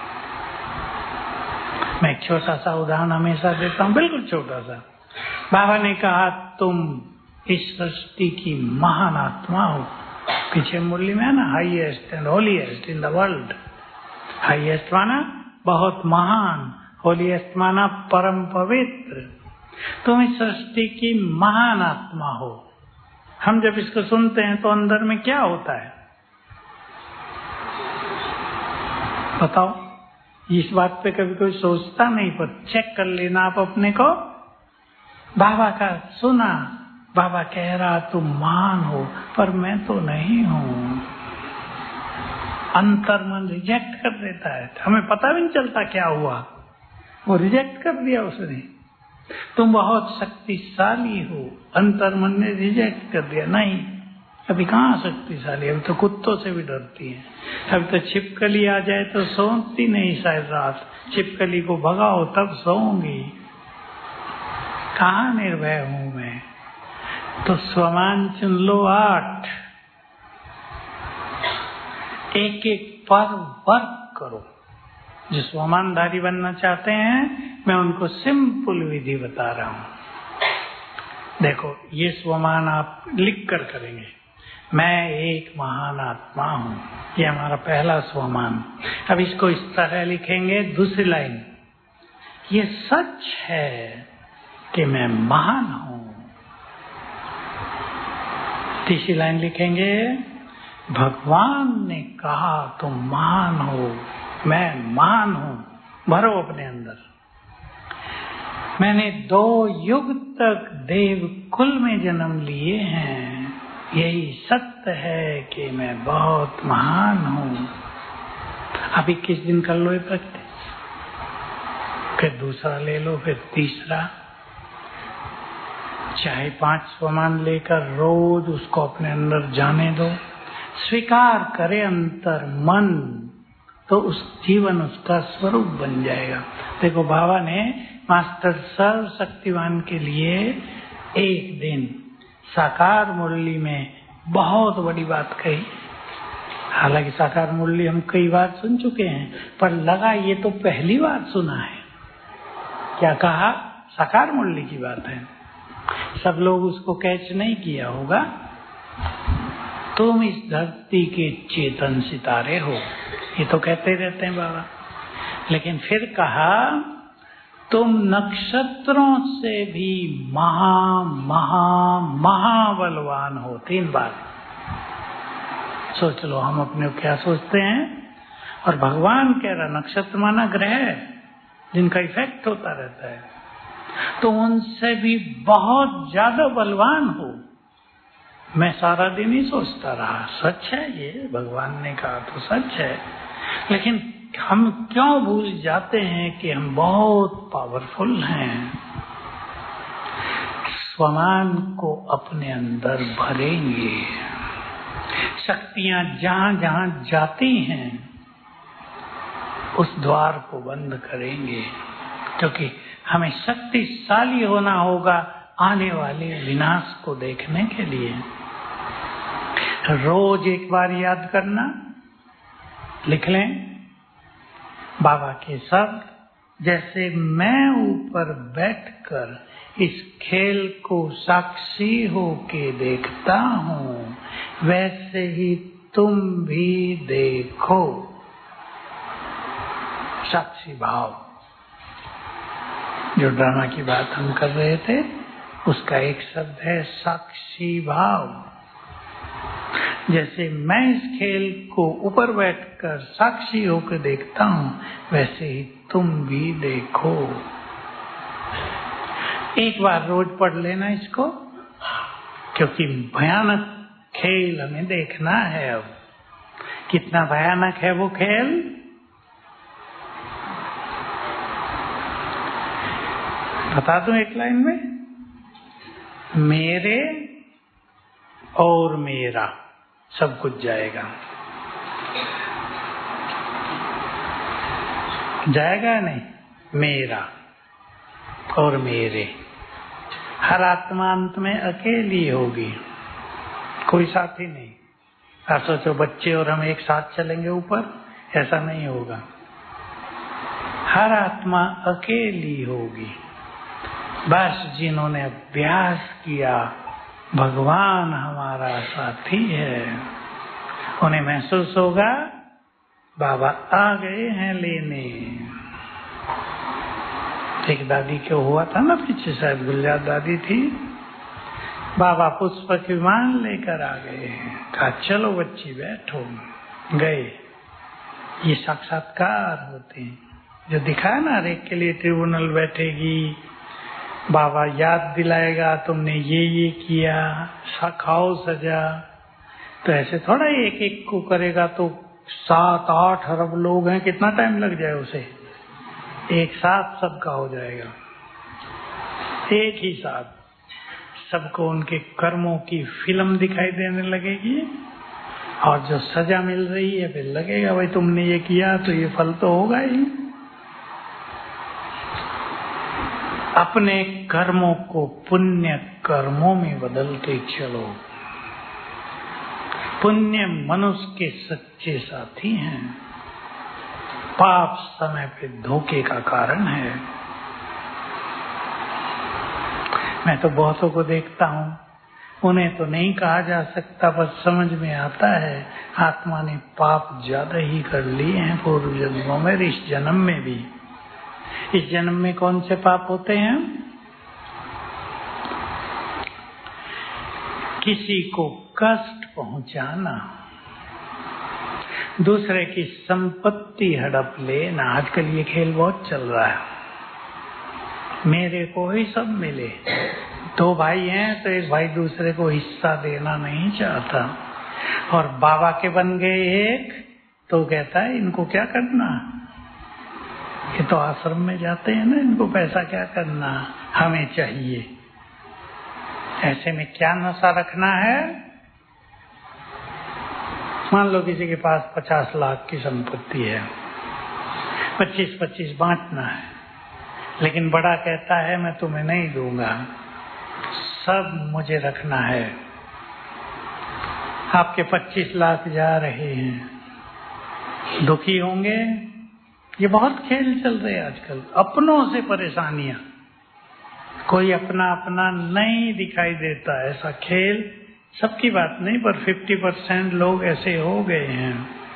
मैं एक छोटा सा उदाहरण हमेशा देता हूँ, बिल्कुल छोटा सा। बाबा ने कहा तुम इस सृष्टि की महान आत्मा हो। पीछे मुरली में है ना, highest and holiest in the world. Highest माना बहुत महान, होलीएस्ट माना परम पवित्र। तुम इस सृष्टि की महान आत्मा हो। हम जब इसको सुनते हैं तो अंदर में क्या होता है बताओ? इस बात पे कभी कोई सोचता नहीं, पर चेक कर लेना आप अपने को। बाबा का सुना, बाबा कह रहा तुम महान हो, पर मैं तो नहीं हूँ। अंतर मन रिजेक्ट कर देता है, हमें पता भी नहीं चलता क्या हुआ, वो रिजेक्ट कर दिया उसने। तुम बहुत शक्तिशाली हो, अंतर मन ने रिजेक्ट कर दिया। नहीं, अभी कहाँ शक्तिशाली, अभी तो कुत्तों से भी डरती है। अभी तो छिपकली आ जाए तो सोती नहीं शायद रात, छिपकली को भगाओ तब सोऊंगी। कहाँ निर्भय हूँ मैं? तो स्वमान चुन लो 8, एक एक पर वर्क करो। जो स्वमानधारी बनना चाहते हैं मैं उनको सिंपल विधि बता रहा हूँ। देखो, ये स्वमान आप लिख कर करेंगे, मैं एक महान आत्मा हूँ, ये हमारा पहला स्वमान। अब इसको इस तरह लिखेंगे, दूसरी लाइन, ये सच है कि मैं महान हूँ। तीसरी लाइन लिखेंगे, भगवान ने कहा तुम महान हो, मैं महान हूँ। भरो अपने अंदर। मैंने 2 युग तक देव कुल में जन्म लिए हैं, यही सत्य है कि मैं बहुत महान हूँ। अभी किस दिन कर लो ये प्रैक्टिस, फिर दूसरा ले लो, फिर तीसरा। चाहे 5 स्वमान लेकर रोज उसको अपने अंदर जाने दो। स्वीकार करे अंतर मन, तो उस जीवन उसका स्वरूप बन जाएगा। देखो, बाबा ने मास्टर सर्व शक्तिवान के लिए एक दिन साकार मुरली में बहुत बड़ी बात कही। हालांकि साकार मुरली हम कई बार सुन चुके हैं, पर लगा ये तो पहली बार सुना है। क्या कहा? साकार मुरली की बात है, सब लोग उसको कैच नहीं किया होगा। तुम इस धरती के चेतन सितारे हो, ये तो कहते रहते हैं बाबा। लेकिन फिर कहा तुम नक्षत्रों से भी महा महा महाबलवान हो। 3 बार सोच लो हम अपने क्या सोचते हैं। और भगवान कह रहा नक्षत्र माना ग्रह जिनका इफेक्ट होता रहता है, तो उनसे भी बहुत ज्यादा बलवान हो। मैं सारा दिन ही सोचता रहा, सच है ये, भगवान ने कहा तो सच है। लेकिन हम क्यों भूल जाते हैं कि हम बहुत पावरफुल हैं। स्वमान को अपने अंदर भरेंगे, शक्तियां जहां जहां जाती हैं उस द्वार को बंद करेंगे, क्योंकि हमें शक्तिशाली होना होगा आने वाले विनाश को देखने के लिए। रोज एक बार याद करना, लिख लें बाबा के शब्द, जैसे मैं ऊपर बैठकर इस खेल को साक्षी होके देखता हूँ, वैसे ही तुम भी देखो। साक्षी भाव, जो ड्रामा की बात हम कर रहे थे उसका एक शब्द है साक्षी भाव। जैसे मैं इस खेल को ऊपर बैठकर साक्षी होकर देखता हूँ, वैसे ही तुम भी देखो। एक बार रोज पढ़ लेना इसको, क्योंकि भयानक खेल हमें देखना है। अब कितना भयानक है वो खेल, बता दूं एक लाइन में, मेरे और मेरा सब कुछ जाएगा। जाएगा नहीं, मेरा और मेरे। हर आत्मा अंत में अकेली होगी, कोई साथी नहीं। आप सोचो बच्चे और हम एक साथ चलेंगे ऊपर, ऐसा नहीं होगा। हर आत्मा अकेली होगी। बस जिन्होंने अभ्यास किया भगवान हमारा साथी है, उन्हें महसूस होगा बाबा आ गए हैं लेने। एक दादी को हुआ था ना पीछे, शायद गुलजार दादी थी, बाबा पुष्पक विमान लेकर आ गए हैं, कहा चलो बच्ची बैठो, गए। ये साक्षात्कार होते हैं जो दिखाया ना, हर एक के लिए ट्रिब्यूनल बैठेगी, बाबा याद दिलाएगा तुमने ये किया, खाओ सजा। तो ऐसे थोड़ा एक एक को करेगा तो 7-8 अरब लोग हैं, कितना टाइम लग जाए उसे, एक साथ सबका हो जाएगा, एक ही साथ सबको उनके कर्मों की फिल्म दिखाई देने लगेगी। और जो सजा मिल रही है फिर लगेगा भाई तुमने ये किया तो ये फल तो होगा ही। अपने कर्मों को पुण्य कर्मों में बदलते चलो। पुण्य मनुष्य के सच्चे साथी हैं, पाप समय पे धोखे का कारण है। मैं तो बहुतों को देखता हूँ, उन्हें तो नहीं कहा जा सकता, बस समझ में आता है आत्मा ने पाप ज्यादा ही कर लिए हैं पूर्व जन्मों में, इस जन्म में भी। इस जन्म में कौन से पाप होते हैं? किसी को कष्ट पहुंचाना, दूसरे की संपत्ति हड़प लेना। आजकल ये खेल बहुत चल रहा है, मेरे को ही सब मिले। 2 भाई हैं तो एक भाई दूसरे को हिस्सा देना नहीं चाहता, और बाबा के बन गए एक तो कहता है इनको क्या करना, ये तो आश्रम में जाते हैं ना, इनको पैसा क्या करना, हमें चाहिए। ऐसे में क्या नशा रखना है? मान लो किसी के पास 50 लाख की संपत्ति है, 25-25 बांटना है, लेकिन बड़ा कहता है मैं तुम्हें नहीं दूंगा, सब मुझे रखना है। आपके 25 लाख जा रहे हैं, दुखी होंगे? ये बहुत खेल चल रहे हैं आजकल, अपनों से परेशानियां, कोई अपना अपना नहीं दिखाई देता, ऐसा खेल सबकी बात नहीं, पर 50% लोग ऐसे हो गए हैं।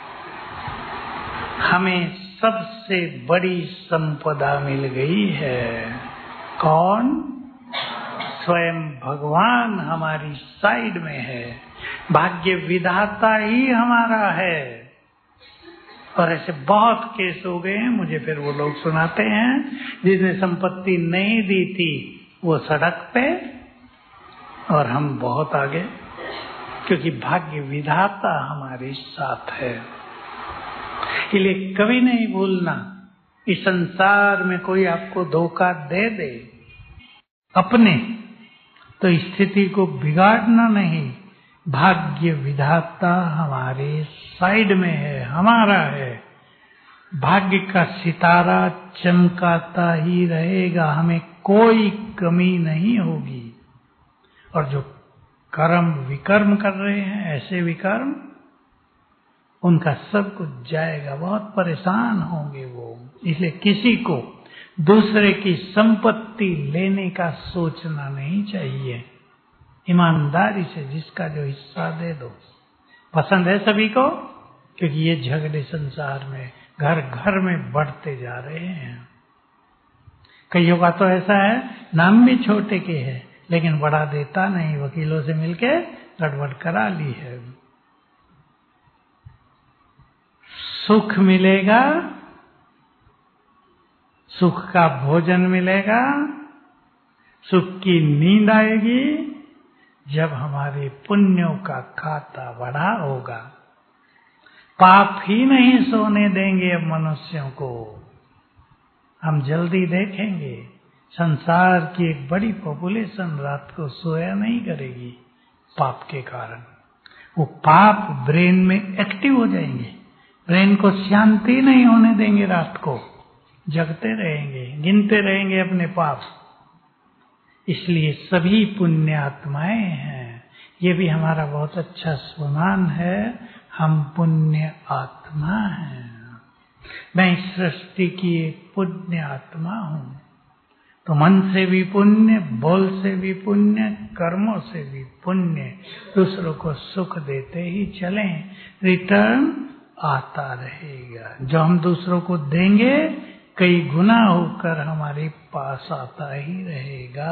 हमें सबसे बड़ी संपदा मिल गई है। कौन? स्वयं भगवान हमारी साइड में है। भाग्य विधाता ही हमारा है। और ऐसे बहुत केस हो गए हैं, मुझे फिर वो लोग सुनाते हैं जिसने संपत्ति नहीं दी थी वो सड़क पे, और हम बहुत आगे, क्योंकि भाग्य विधाता हमारे साथ है। इसलिए कभी नहीं भूलना, इस संसार में कोई आपको धोखा दे दे अपने, तो स्थिति को बिगाड़ना नहीं। भाग्य विधाता हमारे साइड में है, हमारा है। भाग्य का सितारा चमकाता ही रहेगा, हमें कोई कमी नहीं होगी। और जो कर्म विकर्म कर रहे हैं, ऐसे विकर्म, उनका सब कुछ जाएगा, बहुत परेशान होंगे वो। इसलिए किसी को दूसरे की संपत्ति लेने का सोचना नहीं चाहिए। ईमानदारी से जिसका जो हिस्सा दे दो। पसंद है सभी को, क्योंकि ये झगड़े संसार में घर घर में बढ़ते जा रहे हैं। कईयों का तो ऐसा है, नाम भी छोटे के है लेकिन बड़ा देता नहीं, वकीलों से मिलके गड़बड़ करा ली है। सुख मिलेगा, सुख का भोजन मिलेगा, सुख की नींद आएगी जब हमारे पुण्यों का खाता बढ़ा होगा। पाप ही नहीं सोने देंगे अब मनुष्यों को। हम जल्दी देखेंगे संसार की एक बड़ी पॉपुलेशन रात को सोया नहीं करेगी पाप के कारण। वो पाप ब्रेन में एक्टिव हो जाएंगे, ब्रेन को शांति नहीं होने देंगे, रात को जगते रहेंगे, गिनते रहेंगे अपने पाप। इसलिए सभी पुण्य आत्माएं हैं, ये भी हमारा बहुत अच्छा स्वमान है, हम पुण्य आत्मा हैं। मैं इस सृष्टि की एक पुण्य आत्मा हूं, तो मन से भी पुण्य, बोल से भी पुण्य, कर्मों से भी पुण्य, दूसरों को सुख देते ही चलें, रिटर्न आता रहेगा। जो हम दूसरों को देंगे कई गुना होकर हमारे पास आता ही रहेगा।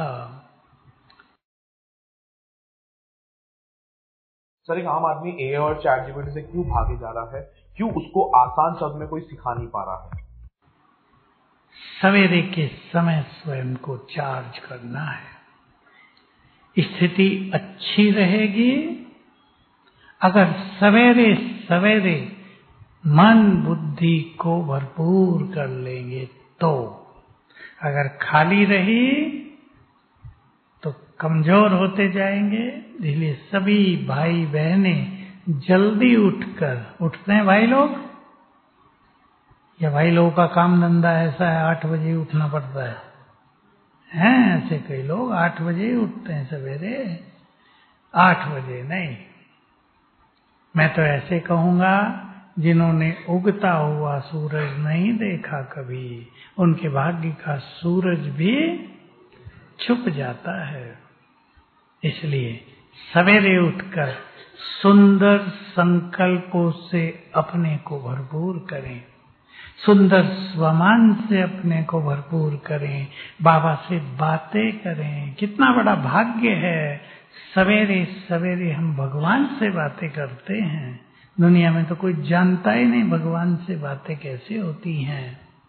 सर, एक आम आदमी एआई और चैट जीपीटी से क्यों भागे जा रहा है? क्यों उसको आसान शब्द में कोई सिखा नहीं पा रहा है? सवेरे के समय स्वयं को चार्ज करना है। स्थिति अच्छी रहेगी अगर सवेरे सवेरे मन बुद्धि को भरपूर कर लेंगे तो। अगर खाली रही तो कमजोर होते जाएंगे। इसलिए सभी भाई बहनें जल्दी उठते हैं भाई लोग, या भाई लोगों का काम धंधा ऐसा है 8 बजे उठना पड़ता है? ऐसे कई लोग 8 बजे ही उठते हैं सवेरे। 8 बजे नहीं, मैं तो ऐसे कहूंगा जिन्होंने उगता हुआ सूरज नहीं देखा कभी, उनके भाग्य का सूरज भी छुप जाता है। इसलिए सवेरे उठकर सुंदर संकल्पों से अपने को भरपूर करें, सुंदर स्वमान से अपने को भरपूर करें, बाबा से बातें करें। कितना बड़ा भाग्य है, सवेरे सवेरे हम भगवान से बातें करते हैं। दुनिया में तो कोई जानता ही नहीं भगवान से बातें कैसे होती हैं।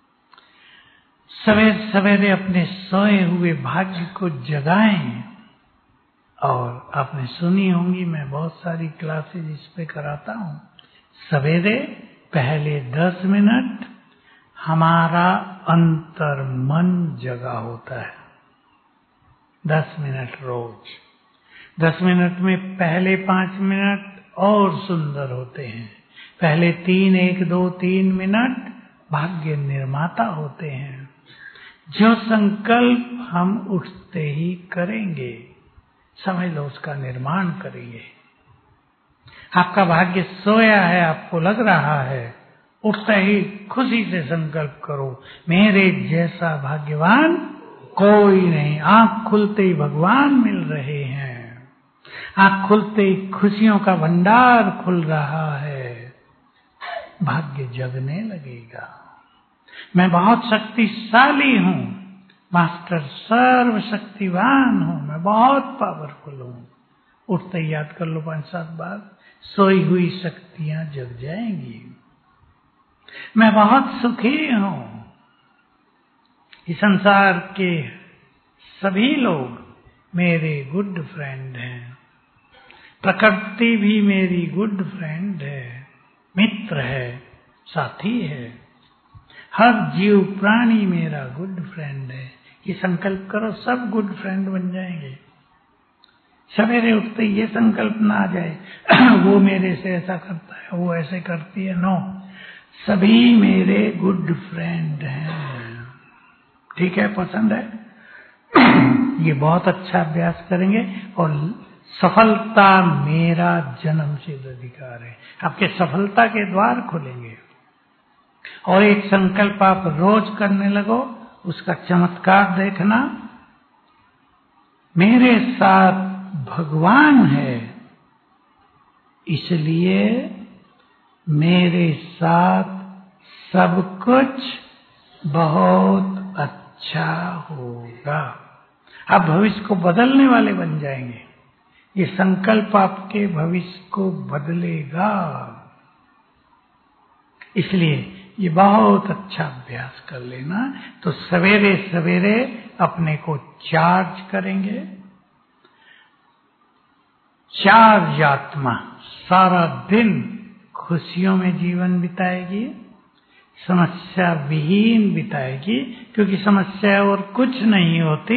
सवेरे सवेरे अपने सोए हुए भाग्य को जगाएं। और आपने सुनी होंगी, मैं बहुत सारी क्लासेज इस पे कराता हूँ। सवेरे पहले 10 मिनट हमारा अंतर मन जगा होता है। 10 मिनट रोज। 10 मिनट में पहले 5 मिनट और सुंदर होते हैं। पहले 1-2-3 मिनट भाग्य निर्माता होते हैं। जो संकल्प हम उठते ही करेंगे, समझ लो उसका निर्माण करेंगे। आपका भाग्य सोया है, आपको लग रहा है, उठते ही खुशी से संकल्प करो, मेरे जैसा भाग्यवान कोई नहीं। आंख खुलते ही भगवान मिल रहे हैं। आँख खुलते ही खुशियों का भंडार खुल रहा है, भाग्य जगने लगेगा। मैं बहुत शक्तिशाली हूँ, मास्टर सर्वशक्तिवान हूँ, मैं बहुत पावरफुल हूँ। उठते ही याद कर लो 5-7 बार, सोई हुई शक्तियां जग जाएंगी। मैं बहुत सुखी हूँ। इस संसार के सभी लोग मेरे गुड फ्रेंड हैं। प्रकृति भी मेरी गुड फ्रेंड है, मित्र है, साथी है। हर जीव प्राणी मेरा गुड फ्रेंड है। ये संकल्प करो, सब गुड फ्रेंड बन जाएंगे। सवेरे उठते ये संकल्प ना आ जाए वो मेरे से ऐसा करता है, वो ऐसे करती है। नो, सभी मेरे गुड फ्रेंड हैं। ठीक है, पसंद है? ये बहुत अच्छा अभ्यास करेंगे और सफलता मेरा जन्मसिद्ध अधिकार है। आपके सफलता के द्वार खुलेंगे। और एक संकल्प आप रोज करने लगो, उसका चमत्कार देखना। मेरे साथ भगवान है, इसलिए मेरे साथ सब कुछ बहुत अच्छा होगा। आप भविष्य को बदलने वाले बन जाएंगे। ये संकल्प आपके भविष्य को बदलेगा। इसलिए ये बहुत अच्छा अभ्यास कर लेना। तो सवेरे सवेरे अपने को चार्ज करेंगे। चार्ज आत्मा सारा दिन खुशियों में जीवन बिताएगी, समस्या विहीन बिताएगी, क्योंकि समस्या और कुछ नहीं होती।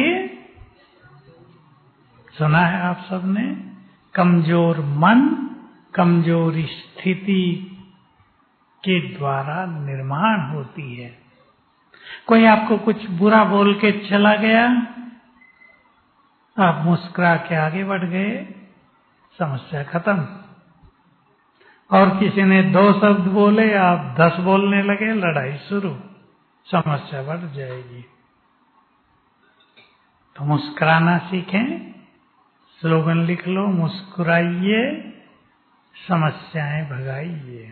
सुना है आप सबने, कमजोर मन कमजोर स्थिति के द्वारा निर्माण होती है। कोई आपको कुछ बुरा बोल के चला गया, आप मुस्कुरा के आगे बढ़ गए, समस्या खत्म। और किसी ने 2 शब्द बोले, आप 10 बोलने लगे, लड़ाई शुरू, समस्या बढ़ जाएगी। तो मुस्कुराना सीखें। स्लोगन लिख लो, मुस्कुराइए, समस्याएं भगाइए।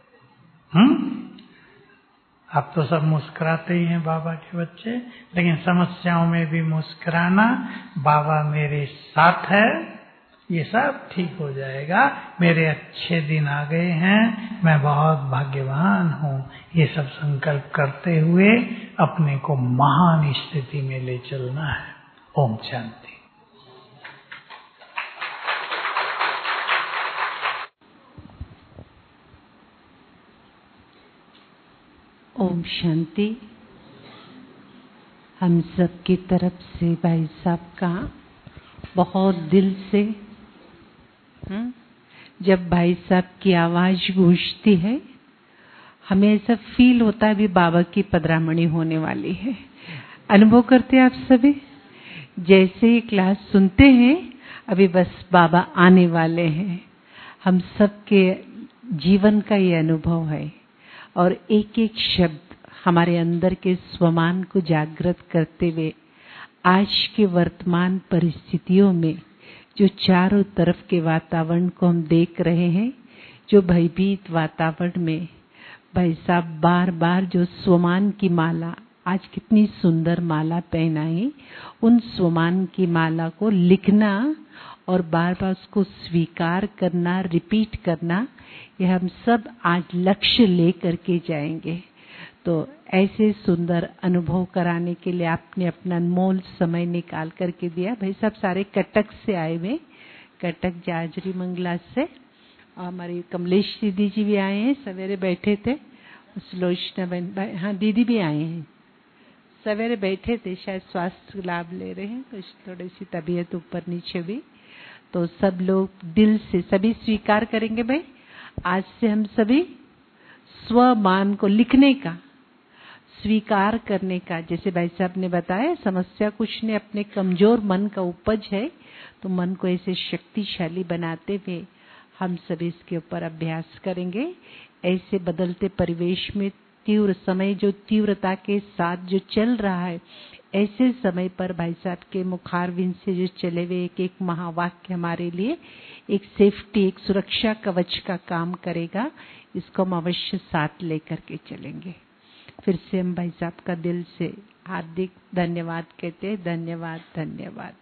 अब तो सब मुस्कुराते ही हैं बाबा के बच्चे, लेकिन समस्याओं में भी मुस्कुराना। बाबा मेरे साथ है, ये सब ठीक हो जाएगा। मेरे अच्छे दिन आ गए हैं, मैं बहुत भाग्यवान हूँ। ये सब संकल्प करते हुए अपने को महान स्थिति में ले चलना है। ओम शांति। ओम शांति। हम सब की तरफ से भाई साहब का बहुत दिल से, जब भाई साहब की आवाज गूंजती है, हमें ऐसा फील होता है अभी बाबा की पधरामणी होने वाली है। अनुभव करते हैं आप सभी? जैसे ही क्लास सुनते हैं, अभी बस बाबा आने वाले हैं। हम सबके जीवन का ये अनुभव है और एक एक शब्द हमारे अंदर के स्वमान को जागृत करते हुए आज के वर्तमान परिस्थितियों में जो चारों तरफ के वातावरण को हम देख रहे हैं, जो भयभीत वातावरण में भाई साहब बार बार जो स्वमान की माला, आज कितनी सुंदर माला पहनाई, उन स्वमान की माला को लिखना और बार बार उसको स्वीकार करना, रिपीट करना, ये हम सब आज लक्ष्य लेकर के जाएंगे। तो ऐसे सुंदर अनुभव कराने के लिए आपने अपना अनमोल समय निकाल करके दिया। भाई साहब सारे कटक से आए हुए, कटक जाजरी मंगला से। हमारी कमलेश दीदी जी भी आए हैं, सवेरे बैठे थे। सुलोचना बहन, हाँ दीदी भी आए हैं, सवेरे बैठे थे, शायद स्वास्थ्य लाभ ले रहे हैं, कुछ थोड़ी सी तबीयत ऊपर नीचे हुई। तो सब लोग दिल से सभी स्वीकार करेंगे। भाई आज से हम सभी स्वमान को लिखने का, स्वीकार करने का, जैसे भाई साहब ने बताया समस्या कुछ ने अपने कमजोर मन का उपज है, तो मन को ऐसे शक्तिशाली बनाते हुए हम सभी इसके ऊपर अभ्यास करेंगे। ऐसे बदलते परिवेश में तीव्र समय जो तीव्रता के साथ जो चल रहा है, ऐसे समय पर भाई साहब के मुखारविंद से जो चले हुए एक एक महावाक्य हमारे लिए एक सेफ्टी, एक सुरक्षा कवच का काम करेगा। इसको हम अवश्य साथ लेकर के चलेंगे। फिर से हम भाई साहब का दिल से हार्दिक धन्यवाद कहते हैं। धन्यवाद, धन्यवाद।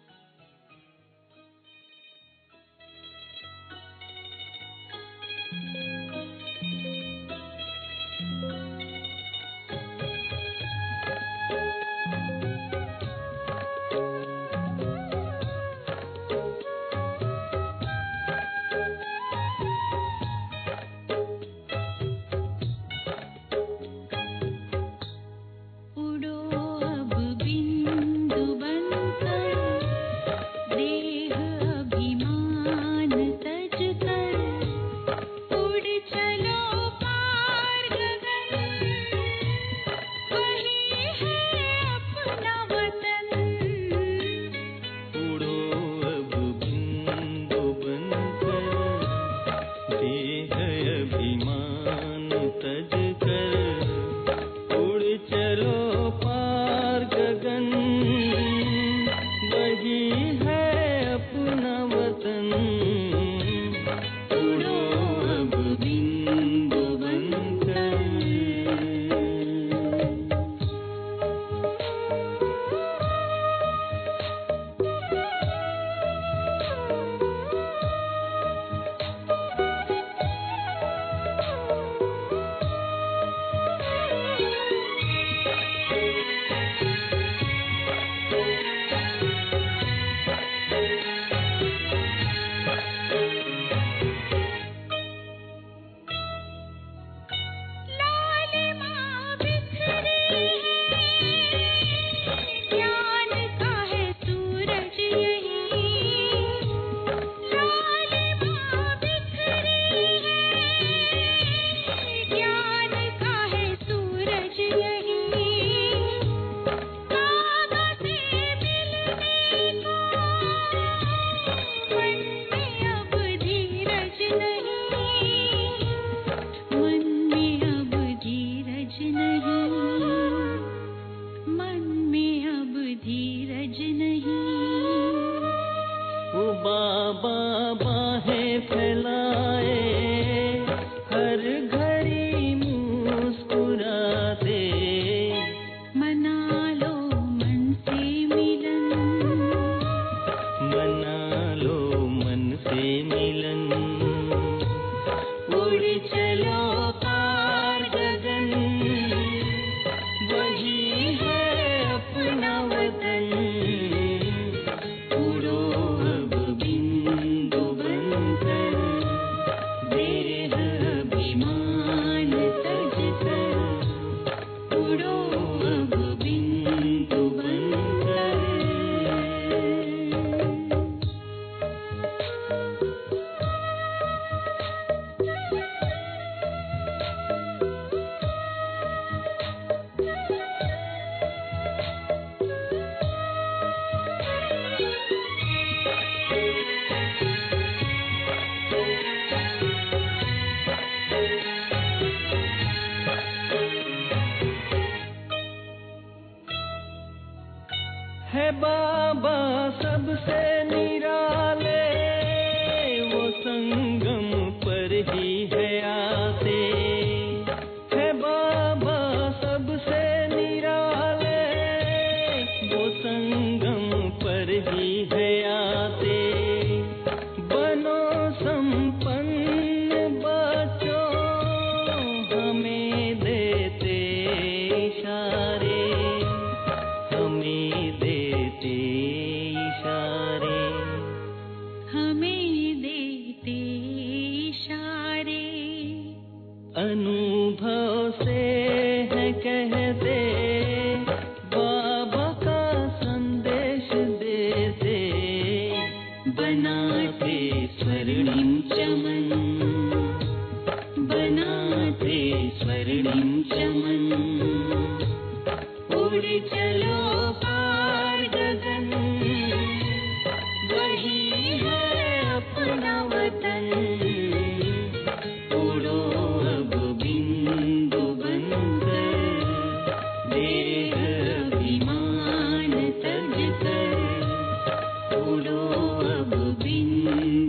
है बाबा सबसे निराले, वो संगम पर ही है आते। है बाबा सबसे निराले, वो संगम पर ही है आते। बनो संपन्न बच्चों, हमें देते इशारे, हमें देते इशारे, हमें देते इशारे। अनुभव से है कहते, बाबा का संदेश देते। बनाते स्वर्णिम चमन, बनाते स्वर्णिम चमन। उड़ चलो पार गगन, वही है अपना वतन। उड़ो अब बिंदु बनकर, देह अभिमान बिंदु